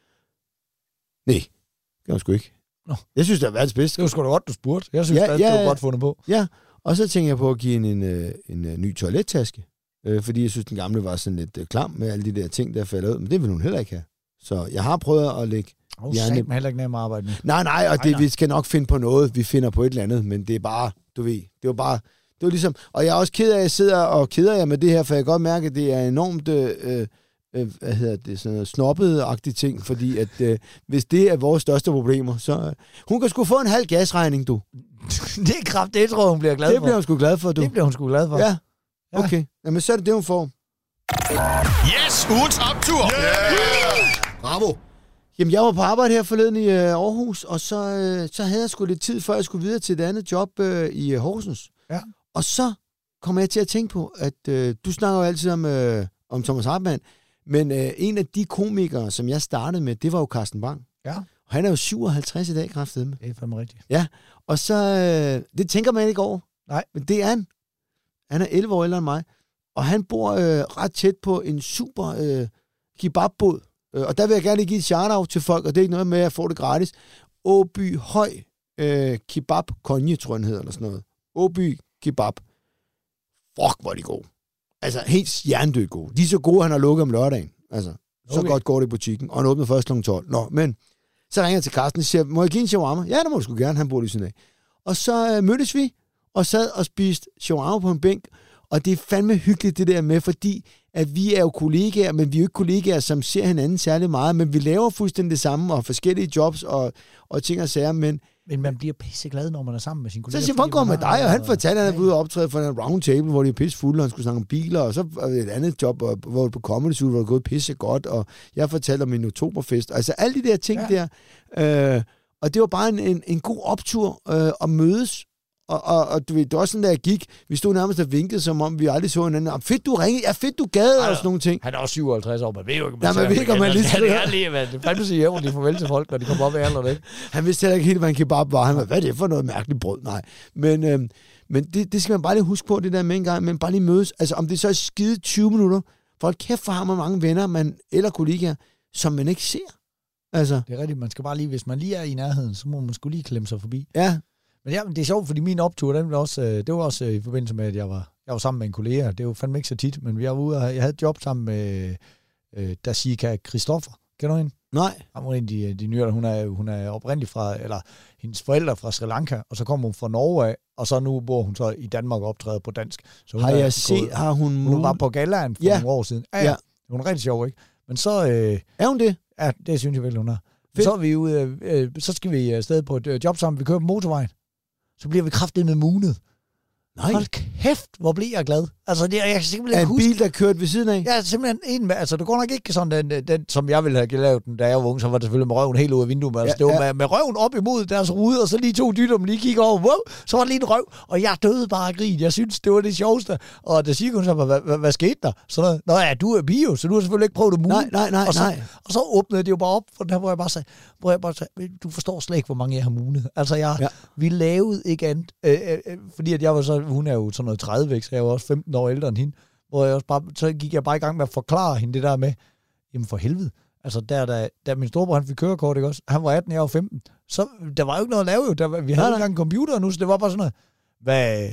Nej, det kan man sgu ikke. Nå. Jeg synes, det er verdens bedste. Det var sgu da godt, du spurgte. Jeg synes, ja, det, ja, det var godt fundet på. Ja, og så tænker jeg på at give en, en, en, en, en ny toilettaske, øh, fordi jeg synes, den gamle var sådan lidt øh, klam med alle de der ting, der falder ud, men det vil hun heller ikke have. Så jeg har prøvet at lægge... Oh, sagde man heller ikke nemme arbejde med. Nej, nej, og det, nej, nej. Vi skal nok finde på noget, vi finder på et eller andet, men det er bare, du ved, det var bare... Det var ligesom, og jeg er også ked af, at jeg sidder og keder jer med det her, for jeg kan godt mærke, at det er enormt, øh, øh, hvad hedder det, sådan noget snobbet-agtigt ting, fordi at øh, hvis det er vores største problemer, så øh, hun kan sgu få en halv gasregning, du. Det er kraft, det tror hun bliver glad for. Det bliver hun sgu glad for, du. Det bliver hun sgu glad for. Ja, okay. Ja. Jamen, så er det det, hun får. Yes, ugens optur! Yeah! Bravo! Jamen, jeg var på arbejde her forleden i øh, Aarhus, og så, øh, så havde jeg sgu lidt tid, før jeg skulle videre til et andet job øh, i øh, Horsens. Ja. Og så kommer jeg til at tænke på, at øh, du snakker jo altid om, øh, om Thomas Hartmann, men øh, en af de komikere, som jeg startede med, det var jo Carsten Bang. Ja. Og han er jo syvoghalvtreds i dag, kraftedeme. Det er fandme rigtigt. Ja, og så, øh, det tænker man ikke over. Nej. Men det er han. Han er elleve år ældre end mig, og han bor øh, ret tæt på en super øh, kebabbod. Og der vil jeg gerne give et shout-out til folk, og det er ikke noget med, at jeg får det gratis. Åby Høj øh, Kebab Konje, tror jeg, den hedder, eller sådan noget. Åby Kebab. Fuck, hvor er de gode. Altså, helt hjernedød gode. De er så gode, han har lukket om lørdagen. Altså, så okay. Godt går det i butikken, og han åbner først klokken tolv. Nå, men så ringer jeg til Carsten og siger, må jeg give en shawarma? Ja, det må du sgu gerne, han bor lige sådan af. Og så øh, mødtes vi, og sad og spiste shawarma på en bænk, og det er fandme hyggeligt, det der med, fordi at vi er jo kollegaer, men vi er jo ikke kollegaer, som ser hinanden særlig meget, men vi laver fuldstændig det samme, og forskellige jobs og, og ting og sager, men... Men man bliver pisseglad, når man er sammen med sine kollegaer. Så siger hvor går med dig? Og han fortalte, at han er ude og optræde for en round table, hvor de er pisse fulde, og han skulle snakke om biler, og så et andet job, hvor det på Comedy Zoo, hvor det gået pisse godt, og jeg fortalte om min oktoberfest. Altså alle de der ting ja. der. Øh, og det var bare en, en, en god optur øh, at mødes. Og, og, og du ved, det var også sådan, da jeg gik, vi stod nærmest og vinkede, som om vi aldrig så hinanden. Ah, fedt, du ringede. Ja, fedt, du gad, og sådan nogle ting. Han er også syvoghalvtreds år, man ved jo ikke, man, ja, man ved ikke, om man lige skal... Det er lige, det er fandme sige jævnligt farvel til folk, når de kommer op af alderen, ikke? Han vidste heller ikke helt, hvad en kebab var. Han var, hvad er det for noget mærkeligt brød? Nej. Men, øhm, men det, det skal man bare lige huske på, det der med en gang, men bare lige mødes. Altså, om det så er skide tyve minutter, for kæft for har man mange venner, man, eller kollegaer, som man ikke ser. Altså. Det er rigtigt, man skal bare lige, hvis man lige er i nærheden, så må man sgu lige klemme sig forbi. Ja. Men ja, det er sjovt, fordi min optur, den var også, det var også i forbindelse med, at jeg var, jeg var sammen med en kollega. Det var fandme ikke så tit, men vi var ude, og jeg havde et job sammen med øh, Dasika Christoffer. Kender du hende? Nej. Hun er en af de, de nyere, hun er, hun er oprindelig fra, eller hendes forældre fra Sri Lanka, og så kom hun fra Norge af, og så nu bor hun så i Danmark og optræder på dansk. Så hun har jeg set, har hun... Hun var på Gallaen for ja. nogle år siden. Ja, ja. Hun er rigtig sjov, ikke? Men så... Øh, er hun det? Ja, det synes jeg vel, hun er. Så er vi ude, øh, så skal vi afsted på et øh, job sammen, vi kører på motorvejen. Så bliver vi kraftedeme munet. Nej. Hold kæft, hvor bliver jeg glad. Altså, det, jeg kan simpelthen en huske... bil, der kørte ved siden af? Ja, simpelthen en med... Altså, det går nok ikke sådan, den, den som jeg ville have lavet den, da jeg var ung, så var det selvfølgelig med røven helt ud af vinduet. Men altså, ja, det var ja. med, med røven op imod deres rude, og så lige to dytter, man lige kigger over. Wow, så var det lige en røv, og jeg døde bare af grin. Jeg synes, det var det sjoveste. Og det siger hun så, hvad, hvad, hvad skete der? Så noget, nå ja, du er bio, så du har selvfølgelig ikke prøvet at mune. Nej, nej, nej, og så, nej. Og så åbnede det jo bare op, for den her, hvor jeg bare sagde, hvor jeg bare sagde, du forstår slet ikke, hvor mange jeg har munet. Altså, jeg, ja. vi lavede ikke andet, øh, øh, fordi at jeg var så, hun er jo sådan noget tredive, så jeg var også femten år ældre end hende, hvor jeg også bare, så gik jeg bare i gang med at forklare hende det der med, jamen for helvede, altså der, der, der min storebror, han fik kørekort, ikke også, han var atten, jeg var femten, så der var jo ikke noget at lave jo, der, vi havde ikke engang en computer nu, så det var bare sådan noget, hvad,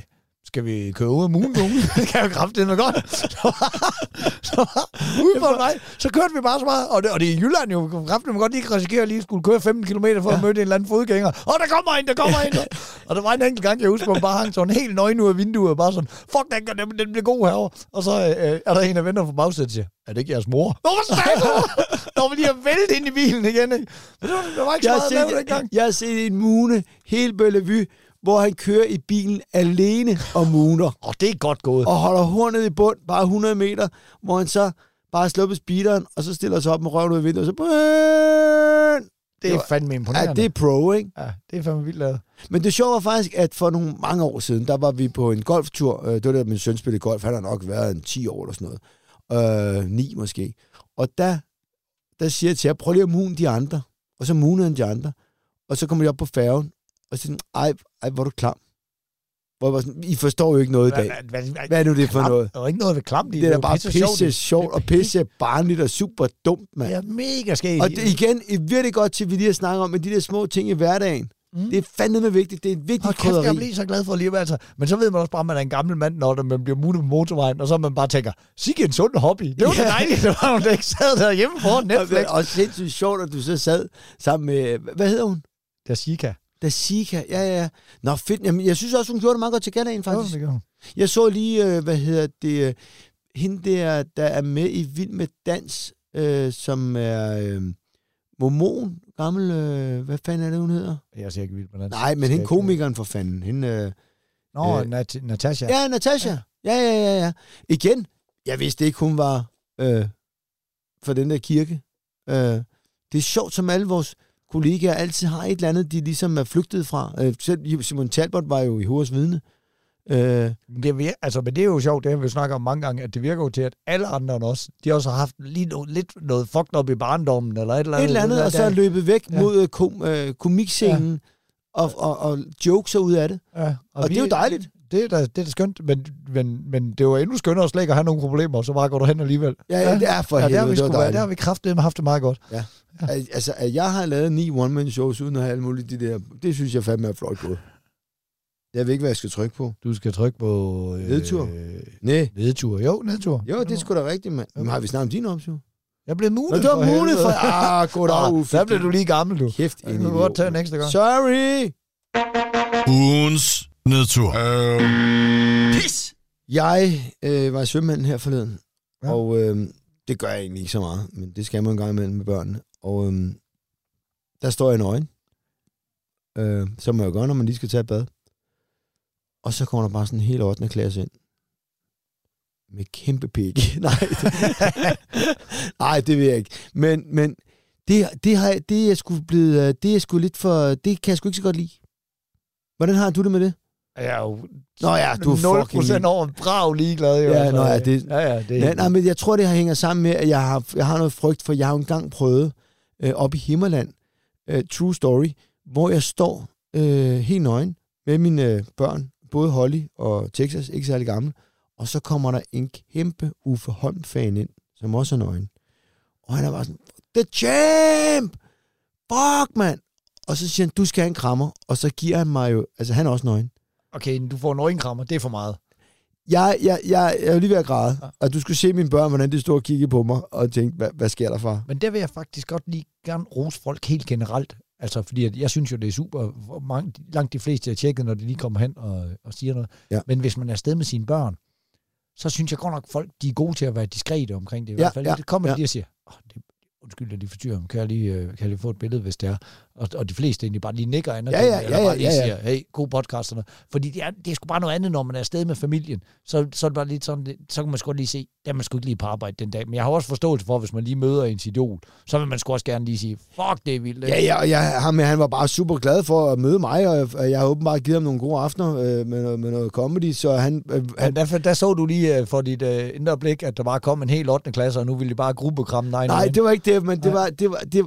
skal vi køre ud af Moon nu? Det kan jo kraftedeme med godt. Så, så ude på en vej, så kørte vi bare så meget. Og det, og det er i Jylland jo, kraftedeme med godt ikke risikere at lige skulle køre femten kilometer for ja. at møde en eller anden fodgænger. Og der kommer en, der kommer en. Og der var en enkelt gang, jeg husker, hvor man bare hang sådan helt nøgen ud af vinduet, bare sådan, fuck, den, den, den bliver god herovre. Og så øh, er der en af vennerne fra bagsædet, siger, er det ikke jeres mor? Nå, hvad sagde Når vi lige har væltet ind i bilen igen, ikke? Men det var, der var ikke så meget at lave dengang. Jeg har set en Mune, helt Bellevue, hvor han kører i bilen alene og muner. Og det er godt gået. Og holder hornet i bund, bare hundrede meter, hvor han så bare slår på speederen, og så stiller sig op med røven ud af vinduet, og så... Det er fandme imponerende. Ja, det er pro, ikke? Ja, det er fandme vildt lavet. Men det sjove var faktisk, at for nogle mange år siden, der var vi på en golftur. Det var der, min søn spillede golf. Han har nok været en ti år eller sådan noget. Øh, ni måske. Og der, der siger jeg til jer, prøv lige at mune de andre. Og så muner han de andre. Og så kommer de op på færgen. Og så siger ej, ej, hvor er du klam. Hvor var sådan, I forstår jo ikke noget i dag. Hvad, hvad, hvad er nu det for klam, noget? Der er ikke noget ved klamt i. Det er da bare pisse sjovt, pisse sjovt og pisse barnligt og super dumt, mand. Det er mega skægt. Og det, igen, det er virkelig godt til, vi lige har snakket om, med de der små ting i hverdagen. Mm. Det er fandme vigtigt. Det er et vigtigt krydderi. Jeg bliver så glad for alligevel. Altså. Men så ved man også bare, at man er en gammel mand, når man bliver munet på motorvejen, og så man bare tænker, sikke en sund hobby. Det var ja. dejligt, det var hun, der ikke sad der hjemme foran Netflix. Og sindssygt sjovt, at du så sad sammen med, hvad hedder hun? Der Sika. Der Sika, ja, ja, ja. Nå, fedt. Jamen, jeg synes også, hun gjorde det meget godt til Galaen, faktisk. Jo, det gør. Jeg så lige, øh, hvad hedder det, øh, hende der, der er med i Vild med Dans, øh, som er øh, Momon, gammel, øh, hvad fanden er det, hun hedder? Jeg ser ikke Vild med Dans. Nej, men hende komikeren for fanden. Hende, øh, Nå, øh, Nat- Natasha. Ja, Natasha. Ja, ja, ja, ja. ja. Igen, jeg vidste ikke, hun var øh, for den der kirke. Øh, det er sjovt, som alle vores kollegaer altid har et eller andet, de ligesom er flygtet fra. Øh, selv Simon Talbot var jo i Jehovas Vidne. Øh. Det er, altså, men det er jo sjovt, det har vi snakket om mange gange, at det virker jo til, at alle andre end os, de også har haft lige no, lidt noget fucked up i barndommen, eller et eller andet. Et eller andet, og så er løbet væk ja. mod kom, øh, komikscenen, ja. og, og, og jokes ud af det. Ja. Og, og vi, det er jo dejligt. Det er da, det er da skønt, men, men, men det var endnu skønnere at slet ikke at have nogle problemer, og så bare går du hen alligevel. Ja, ja, det er for ja, helvede, det, det var dejligt. Der har vi kraftedeme haft det meget godt. Ja. Ja. Altså, at jeg har lavet ni one-man-shows uden at have alle mulige de der, det synes jeg fandme er flot gået. Jeg ved ikke, hvad jeg skal trykke på. Du skal trykke på... Øh, nedtur? Nej. Nedtur, jo, nedtur. Jo, det er sgu da rigtigt, mand. Men har vi snart om din option? Jeg blev munet. Nå, du har munet for... Ah, god dag. Der blev du lige gammel, du. Kæft, en idiot. Du kan godt tage en ekstra gang. Sorry. Ugens nedtur. Uh. Pis! Jeg øh, var i svømmehallen her forleden, ja. og øh, det gør jeg egentlig ikke så meget, men det skal man en gang imellem med børnene. Og øh, der står jeg nøgen, øh, som man jo gør, når man lige skal tage et bad. Og så kommer der bare sådan en helt ottende klasse ind. Med kæmpe pik. Nej, det, nej, det vil jeg ikke. Men, men det, det, har, det, er sgu blevet, det er sgu lidt for... Det kan jeg sgu ikke så godt lide. Hvordan har du det med det? Jeg er jo nå ja, du er nul procent over brav ligeglad. Jo, ja, altså. Nå, ja, det, ja, ja, det nej, nej, men jeg tror, det hænger sammen med, at jeg har, jeg har noget frygt, for jeg har engang prøvet øh, op i Himmerland, øh, True Story, hvor jeg står øh, helt nøgen med mine øh, børn, både Holly og Texas, ikke særlig gamle, og så kommer der en kæmpe Uffe Holm-fan ind, som også er nøgen. Og han er bare sådan, the champ! Fuck, mand! Og så siger han, du skal have en krammer, og så giver han mig jo, altså han er også nøgen. Okay, du får en nøgenkrammer, det er for meget. Jeg, jeg, jeg, jeg er jo lige ved at græde, ja. Og du skulle se mine børn, hvordan de stod og kiggede på mig, og tænkte, hvad, hvad sker der, far? Men der vil jeg faktisk godt lige gerne rose folk helt generelt. Altså, fordi at jeg synes jo, det er super, hvor mange, langt de fleste har tjekket, når de lige kommer hen og, og siger noget. Ja. Men hvis man er afsted med sine børn, så synes jeg godt nok, folk de er gode til at være diskrete omkring det. I ja, hvert fald. Ja, det kommer ja. de lige og siger, oh, det, undskyld, at de forstyrrer dem. Kan jeg lige, kan jeg lige få et billede, hvis det er? Og, og de fleste egentlig bare lige nikker andet, ja, ja, eller ja, bare lige ja, ja. siger, hey, god podcast. Sådan noget. Fordi det er, det er sgu bare noget andet, når man er afsted med familien. Så, så er det bare lidt sådan, det, så kan man sgu lige se, der er man sgu ikke lige på arbejde den dag. Men jeg har også forståelse for, hvis man lige møder ens idol, så vil man sgu også gerne lige sige, fuck, det er vildt. Ja, ja, og jeg, ham, han var bare super glad for at møde mig, og jeg har åbenbart givet ham nogle gode aftener øh, med, noget, med noget comedy, så han... Øh, han ja, der, der så du lige øh, for dit øh, indre blik, at der bare kom en helt ottende klasse, og nu ville de bare gruppekramme. Nej, nej, det var ikke det, men det var, det var, det,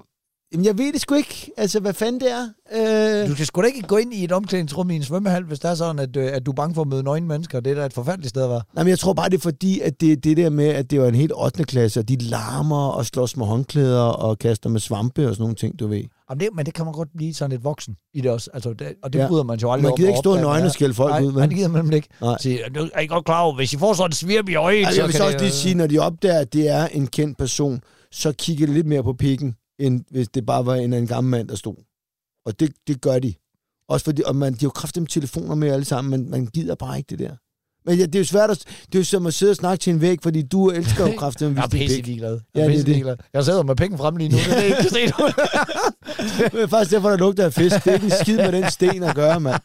Jamen, jeg ved det sgu ikke. Altså, hvad fanden det er. Øh... Du skal sgu da ikke gå ind i et omklædningsrum i en svømmehal, hvis det er sådan, at, at du er bange for at møde nøgne mennesker. Det er da et forfærdeligt sted at være. Nej, men jeg tror bare, det er fordi, at det, det der med, at det var en helt ottende klasse, og de larmer og slås med håndklæder og kaster med svampe og sådan nogle ting, du ved. Jamen det, men det kan man godt blive sådan lidt voksen i det også. Altså, det, og det ja. bryder man jo aldrig man op. Man gider ikke stå nøgne og skælde folk nej, ud, Nej, det gider man nemlig ikke. Nej. Så, er I godt klar over, hvis I får sådan et svirp i øjet, altså, så jeg vil kan så også det, lige sige, når de opdager, at det er en kendt person, så kigger de lidt mere på pikken, end hvis det bare var en, en gammel mand, der stod. Og det, det gør de. Også fordi, og man, de har jo kraftigt med telefoner med alle sammen, men man gider bare ikke det der. Men ja, det er jo svært at, det er jo som at sidde og snakke til en væg, fordi du elsker jo kraftigt med at vise din pik. Jeg er pisse ligeglad. Ja, det er det. Jeg sidder med penge frem lige nu, det er ikke kan se det. Det er faktisk derfor, der lugter af fisk. Det er ikke en skid med den sten at gøre, mand.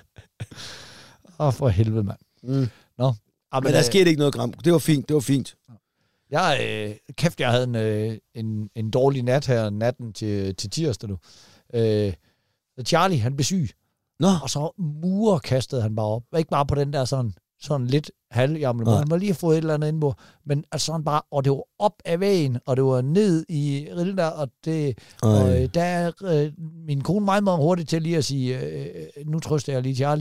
Åh, oh, for helvede, mand. Mm. Nå. Men, men der skete ikke noget, Gram. Det var fint, det var fint. Jeg, øh, kæft, jeg havde en, øh, en, en dårlig nat her, natten til, til tirsdag nu. Øh, Charlie, han blev syg. Nå. Og så murer kastede han bare op. Ikke bare på den der sådan, sådan lidt halvjamle, men han var lige fået et eller andet inde på. Men altså sådan bare, og det var op af vægen, og det var ned i rillen der, og det, og, øh, der er øh, min kone meget, meget hurtigt til lige at sige, øh, nu trøster jeg lige Charlie,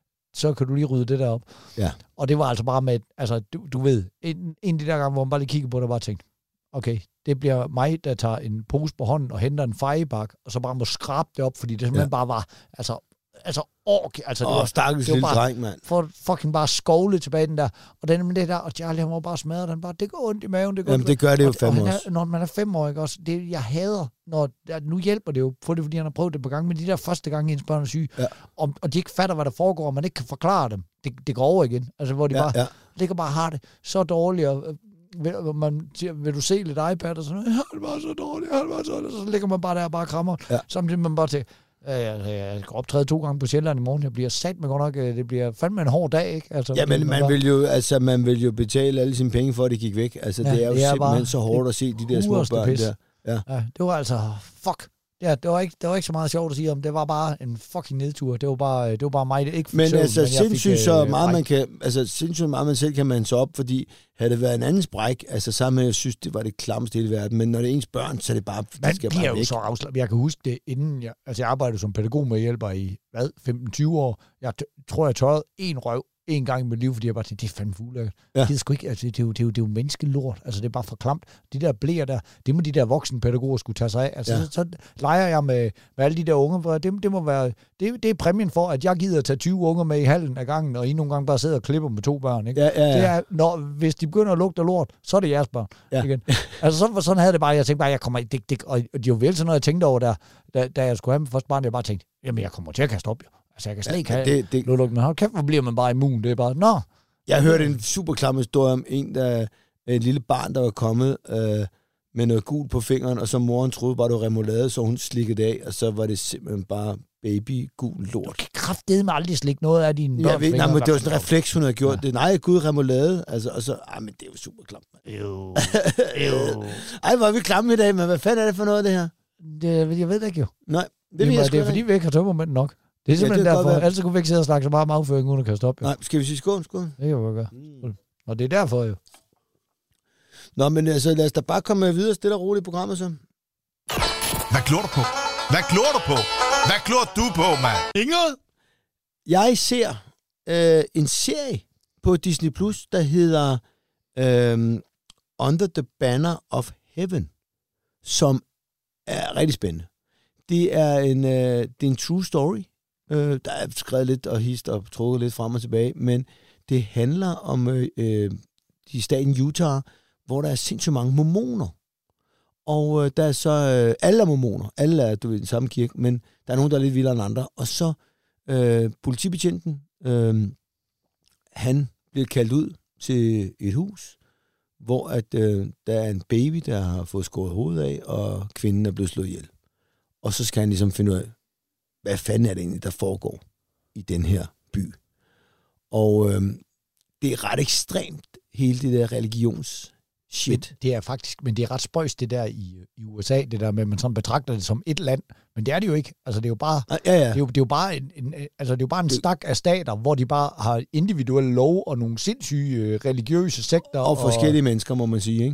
så kan du lige rydde det der op. Ja. Og det var altså bare med, altså du, du ved, en, en af de der gange, hvor man bare lige kiggede på det og bare tænkte, okay, det bliver mig, der tager en pose på hånden og henter en fejebak, og så bare må skrabe det op, fordi det simpelthen ja. bare var, altså, altså ork, altså Åh, stakkels lille dreng, mand. For fucking bare skovle tilbage den der, og den med det der, og Charlie, han var bare smadret, han bare, det går ondt i maven, det går Jamen, det gør det jo fem år. Når man er fem år, ikke også, det jeg hader, når, der, nu hjælper det jo, for det fordi han har prøvet det på gang, men de der første gange, ens børn er syge, ja. og, og de ikke fatter, hvad der foregår, og man ikke kan forklare dem, det, det går over igen, altså hvor de ja, bare, ja. ligger bare og har det så dårligt, og vil, man siger, vil du se lidt iPad, og sådan noget, ja, det var så dårligt, ja, det var så dårligt, så ligger man bare der og bare krammer, ja. Samtidig man bare til, Jeg, jeg skal optræde to gange på Sjælland i morgen. Jeg bliver sat med godt nok. Det bliver fandme en hård dag, ikke? Altså, ja, men man, man vil jo, altså, man vil jo betale alle sine penge for, at det gik væk. Altså, ja, det er jo det er simpelthen så hårdt at se de der små børn der. Ja. Ja, det var altså, fuck. Ja, det var ikke, det var ikke så meget sjovt at sige om. Det var bare en fucking nedtur. Det var bare, det var bare mig, det ikke fik men søvn, altså, men sindssygt fik, så øh, meget man kan, altså sindssygt meget man selv kan man så op, fordi havde det været en anden spræk, altså sammen jeg synes, det var det klamste i hele verden, men når det er ens børn, så er det bare, man skal bliver bare jo væk. så afslappet. Jeg kan huske det, inden jeg, altså jeg arbejdede som pædagog med hjælper i, hvad, femten tyve år. Jeg t- tror, jeg tørrede en røv en gang i mit liv, fordi jeg bare tænkte, det er fandme fugle. Ja. Det er sgu ikke, altså, det er jo, det er jo, det er jo menneskelort. Altså, det er bare for klamt. De der blæer der, det må de der voksne pædagoger skulle tage sig af. Altså, ja. så, så leger jeg med, med alle de der unge, for det, det må være, det, det er præmien for, at jeg gider at tage tyve unger med i hallen af gangen, og I nogle gange bare sidder og klipper med to børn, ikke? Ja, ja, ja. Det er, når, hvis de begynder at lugte lort, så er det jeres børn. Ja. Igen. Altså, sådan, sådan havde det bare. Jeg tænkte bare, jeg kommer det, det, og det var vel sådan noget, jeg tænkte over der, da, da jeg skulle have mit første barn, jeg bare tænkte, jamen, jeg kommer til at kaste op, jo. Altså, jeg kan slet ikke ja, have det, det... lukket, men hold kæft, hvor bliver man bare immun. Det er bare, nå. Jeg hørte en super klam historie om en, der, et lille barn, der var kommet øh, med noget gult på fingeren, og så moren troede bare, det var remoulade, så hun slikkede af, og så var det simpelthen bare baby gul lort. Du kan kraftedeme aldrig slikke noget af dine børns fingre. Nej, men det var sådan en refleks, hun havde gjort ja. det. Nej, gud, remoulade. Altså, og så, ej, men det er jo super klamt. Jo, jo. Ej, hvor er vi klamme i dag, men hvad fanden er det for noget, det her? Det, jeg ved det ikke jo. Nej, det, Jamen, det er fordi, vi ikke har tømmermænd nok. Det er simpelthen ja, det derfor, altid kunne vi ikke sidde og snakke så meget om afføring, uden at kaste op. Jo. Nej, skal vi sige skål, skål? Det kan vi gøre. Mm. Og det er derfor jo. Nå, men altså, lad os da bare komme videre stille og roligt i programmet, så. Hvad glor du på? Hvad glor du på? Hvad glor du på, mand? Inget? Jeg ser øh, en serie på Disney Plus, der hedder øh, Under the Banner of Heaven, som er rigtig spændende. Det er en, øh, det er en true story. Øh, der er skrevet lidt og hist og trukket lidt frem og tilbage, men det handler om øh, i staten Utah, hvor der er sindssygt mange mormoner. Og øh, der er så, øh, alle er mormoner, alle er, du ved, den samme kirke, men der er nogen, der er lidt vildere end andre. Og så øh, politibetjenten, øh, han bliver kaldt ud til et hus, hvor at, øh, der er en baby, der har fået skåret hovedet af, og kvinden er blevet slået ihjel. Og så skal han ligesom finde ud af, hvad fanden er det egentlig, der foregår i den her by. Og øh, det er ret ekstremt, hele det der religions shit. Det er faktisk, men det er ret spøjst det der i, i U S A, det der med, at man sådan betragter det som et land, men det er det jo ikke. Altså det er jo bare, ja, ja. Det er jo, det er jo bare en, en, altså det er jo bare en stak af stater, hvor de bare har individuelle lov og nogle sindssyge religiøse sekter. Og forskellige og, mennesker, må man sige, ikke?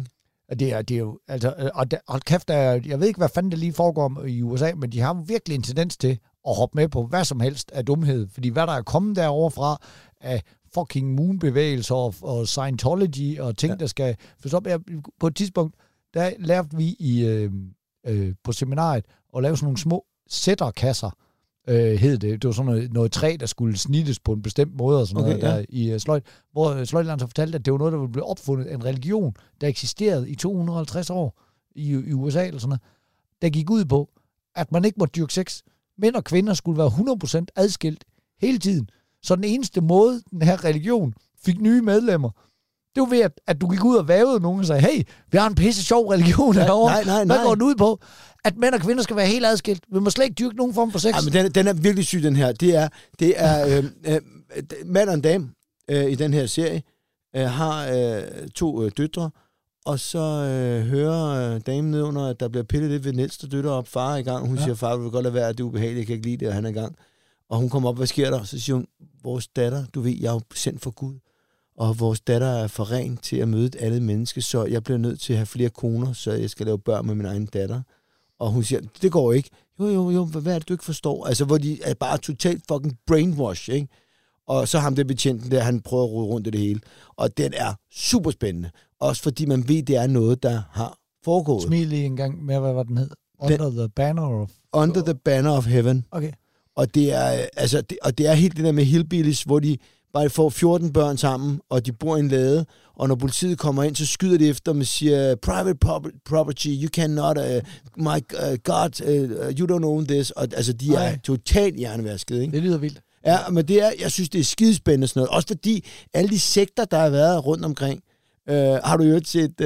Det er, det er jo, altså, og, der, og kæft, der, jeg ved ikke, hvad fanden det lige foregår i U S A, men de har virkelig en tendens til at hoppe med på hvad som helst af dumhed, fordi hvad der er kommet derovre fra af fucking moonbevægelser og, og Scientology og ting, ja. der skal forstå. På et tidspunkt, der lærte vi i, øh, øh, på seminariet at lave sådan nogle små sætterkasser, øh, hed det. Det var sådan noget, noget træ, der skulle snittes på en bestemt måde og sådan okay, noget der ja. i uh, sløjt, hvor uh, sløjtlænderen så fortalte, at det var noget, der ville blive opfundet, en religion, der eksisterede i to hundrede og halvtreds år i, i U S A eller sådan noget, der gik ud på, at man ikke måtte dyrke sex. Mænd og kvinder skulle være hundrede procent adskilt hele tiden. Så den eneste måde, den her religion fik nye medlemmer, det var ved, at, at du gik ud og vævede nogen og sagde, hey, vi har en pisse sjov religion herovre. Nej, nej, nej. Hvad går den ud på? At mænd og kvinder skal være helt adskilt. Vi må slet ikke dyrke nogen form for sex. Ja, men den, den er virkelig syg, den her. Det er, det er øh, øh, mand og en dame øh, i den her serie, øh, har øh, to øh, døtre, og så øh, hører øh, damen ned under, at der bliver pillet lidt ved den ældste døtre op. Far er i gang. Hun ja. siger, far, vil godt lade være, det er ubehageligt, jeg kan ikke lide det, og han er i gang. Og hun kommer op, hvad sker der? Så siger hun, vores datter, du ved, jeg er jo sendt for Gud, og vores datter er for ren til at møde et andet menneske, så jeg bliver nødt til at have flere koner, så jeg skal lave børn med min egen datter. Og hun siger, det går ikke. Jo, jo, jo, hvad er det, du ikke forstår? Altså, hvor de er bare totalt fucking brainwash, ikke? Og så ham det betjenten der, han prøver at rode rundt i det hele. Og den er super spændende. Også fordi man ved, det er noget, der har foregået. Smil lige en gang med, hvad var den hed? Under den, the Banner of... Under the Banner of Heaven. Okay. Og det er, altså, det, og det er helt det der med hillbillies, hvor de bare får fjorten børn sammen, og de bor i en lade, og når politiet kommer ind, så skyder de efter dem og siger, private property, you cannot, uh, my uh, God, uh, you don't own this. Og altså, de er Ej. totalt hjernevasket, ikke? Det lyder vildt. Ja, men det er, jeg synes, det er skidespændende sådan noget. Også fordi alle de sekter, der har været rundt omkring, uh, har du jo set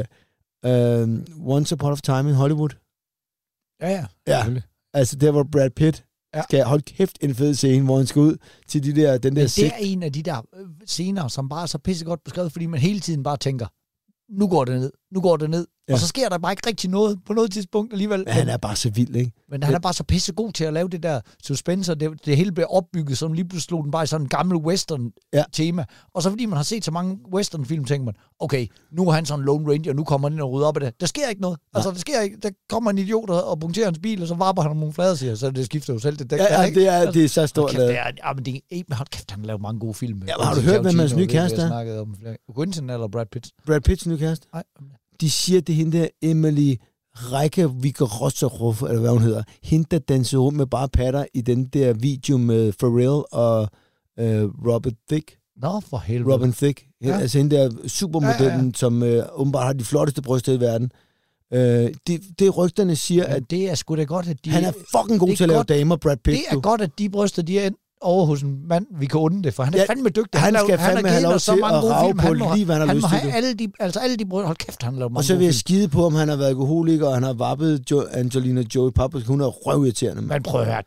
uh, uh, Once Upon a Time in Hollywood? Ja, ja. Ja, altså der var Brad Pitt. Ja. Skal jeg holde kæft en fed scene, hvor han skal ud til de der, den der Men det er en af de der scener, som bare er så pissegodt beskrevet, fordi man hele tiden bare tænker, nu går det ned, nu går det ned. Ja. Og så sker der bare ikke rigtig noget på noget tidspunkt alligevel. Men han er bare så vild, ikke? Men han er bare så pissegod til at lave det der suspense, og det, det hele bliver opbygget, som lige pludselig slog den bare i sådan en gammel western-tema. Ja. Og så fordi man har set så mange western-film, tænker man, okay, nu er han sådan en Lone Ranger, og nu kommer han ind og rydder op af det. Der sker ikke noget. Ja. Altså, der sker ikke. Der kommer en idiot og punkterer hans bil, og så varper han nogle flader, siger, så det skifter jo selv. Det, ja, ja, det er, altså, det er så stort. Kæft, det er, ja, men det er, hold kæft, han laver mange gode film. Ja, har du hørt, hvem hans nye kæreste er? Quentin eller Brad Pitt? Brad Pitts nye kæreste? Nej. De siger, det er hende der Emily Ratajkowski, eller hvad hun hedder. Hende, der danser rundt med bare patter i den der video med Pharrell og øh, Robert Thicke. Nå, for helvede. Robin Thicke. Ja. Altså hende der supermodellen, ja, ja, ja. som øh, åbenbart har de flotteste bryster i verden. Øh, det, det rygterne siger, men at det er sgu da godt, at de... Han er fucking god til at lave godt, damer, Brad Pitt. Det er du. godt, at de bryster, de er over hos en mand, vi kan unde det, for han er ja, fandme dygtig. Han, han skal han fandme have lov til at rave på lige, hvad han har han lyst til. Han må have alle de, altså alle de brød. Hold kæft, han laver mange. Og så vil jeg skide på, om han har været alkoholiker, og han har vappet jo, Angelina Jolie Paprika. Hun er røvirriterende. Men prøv at høre.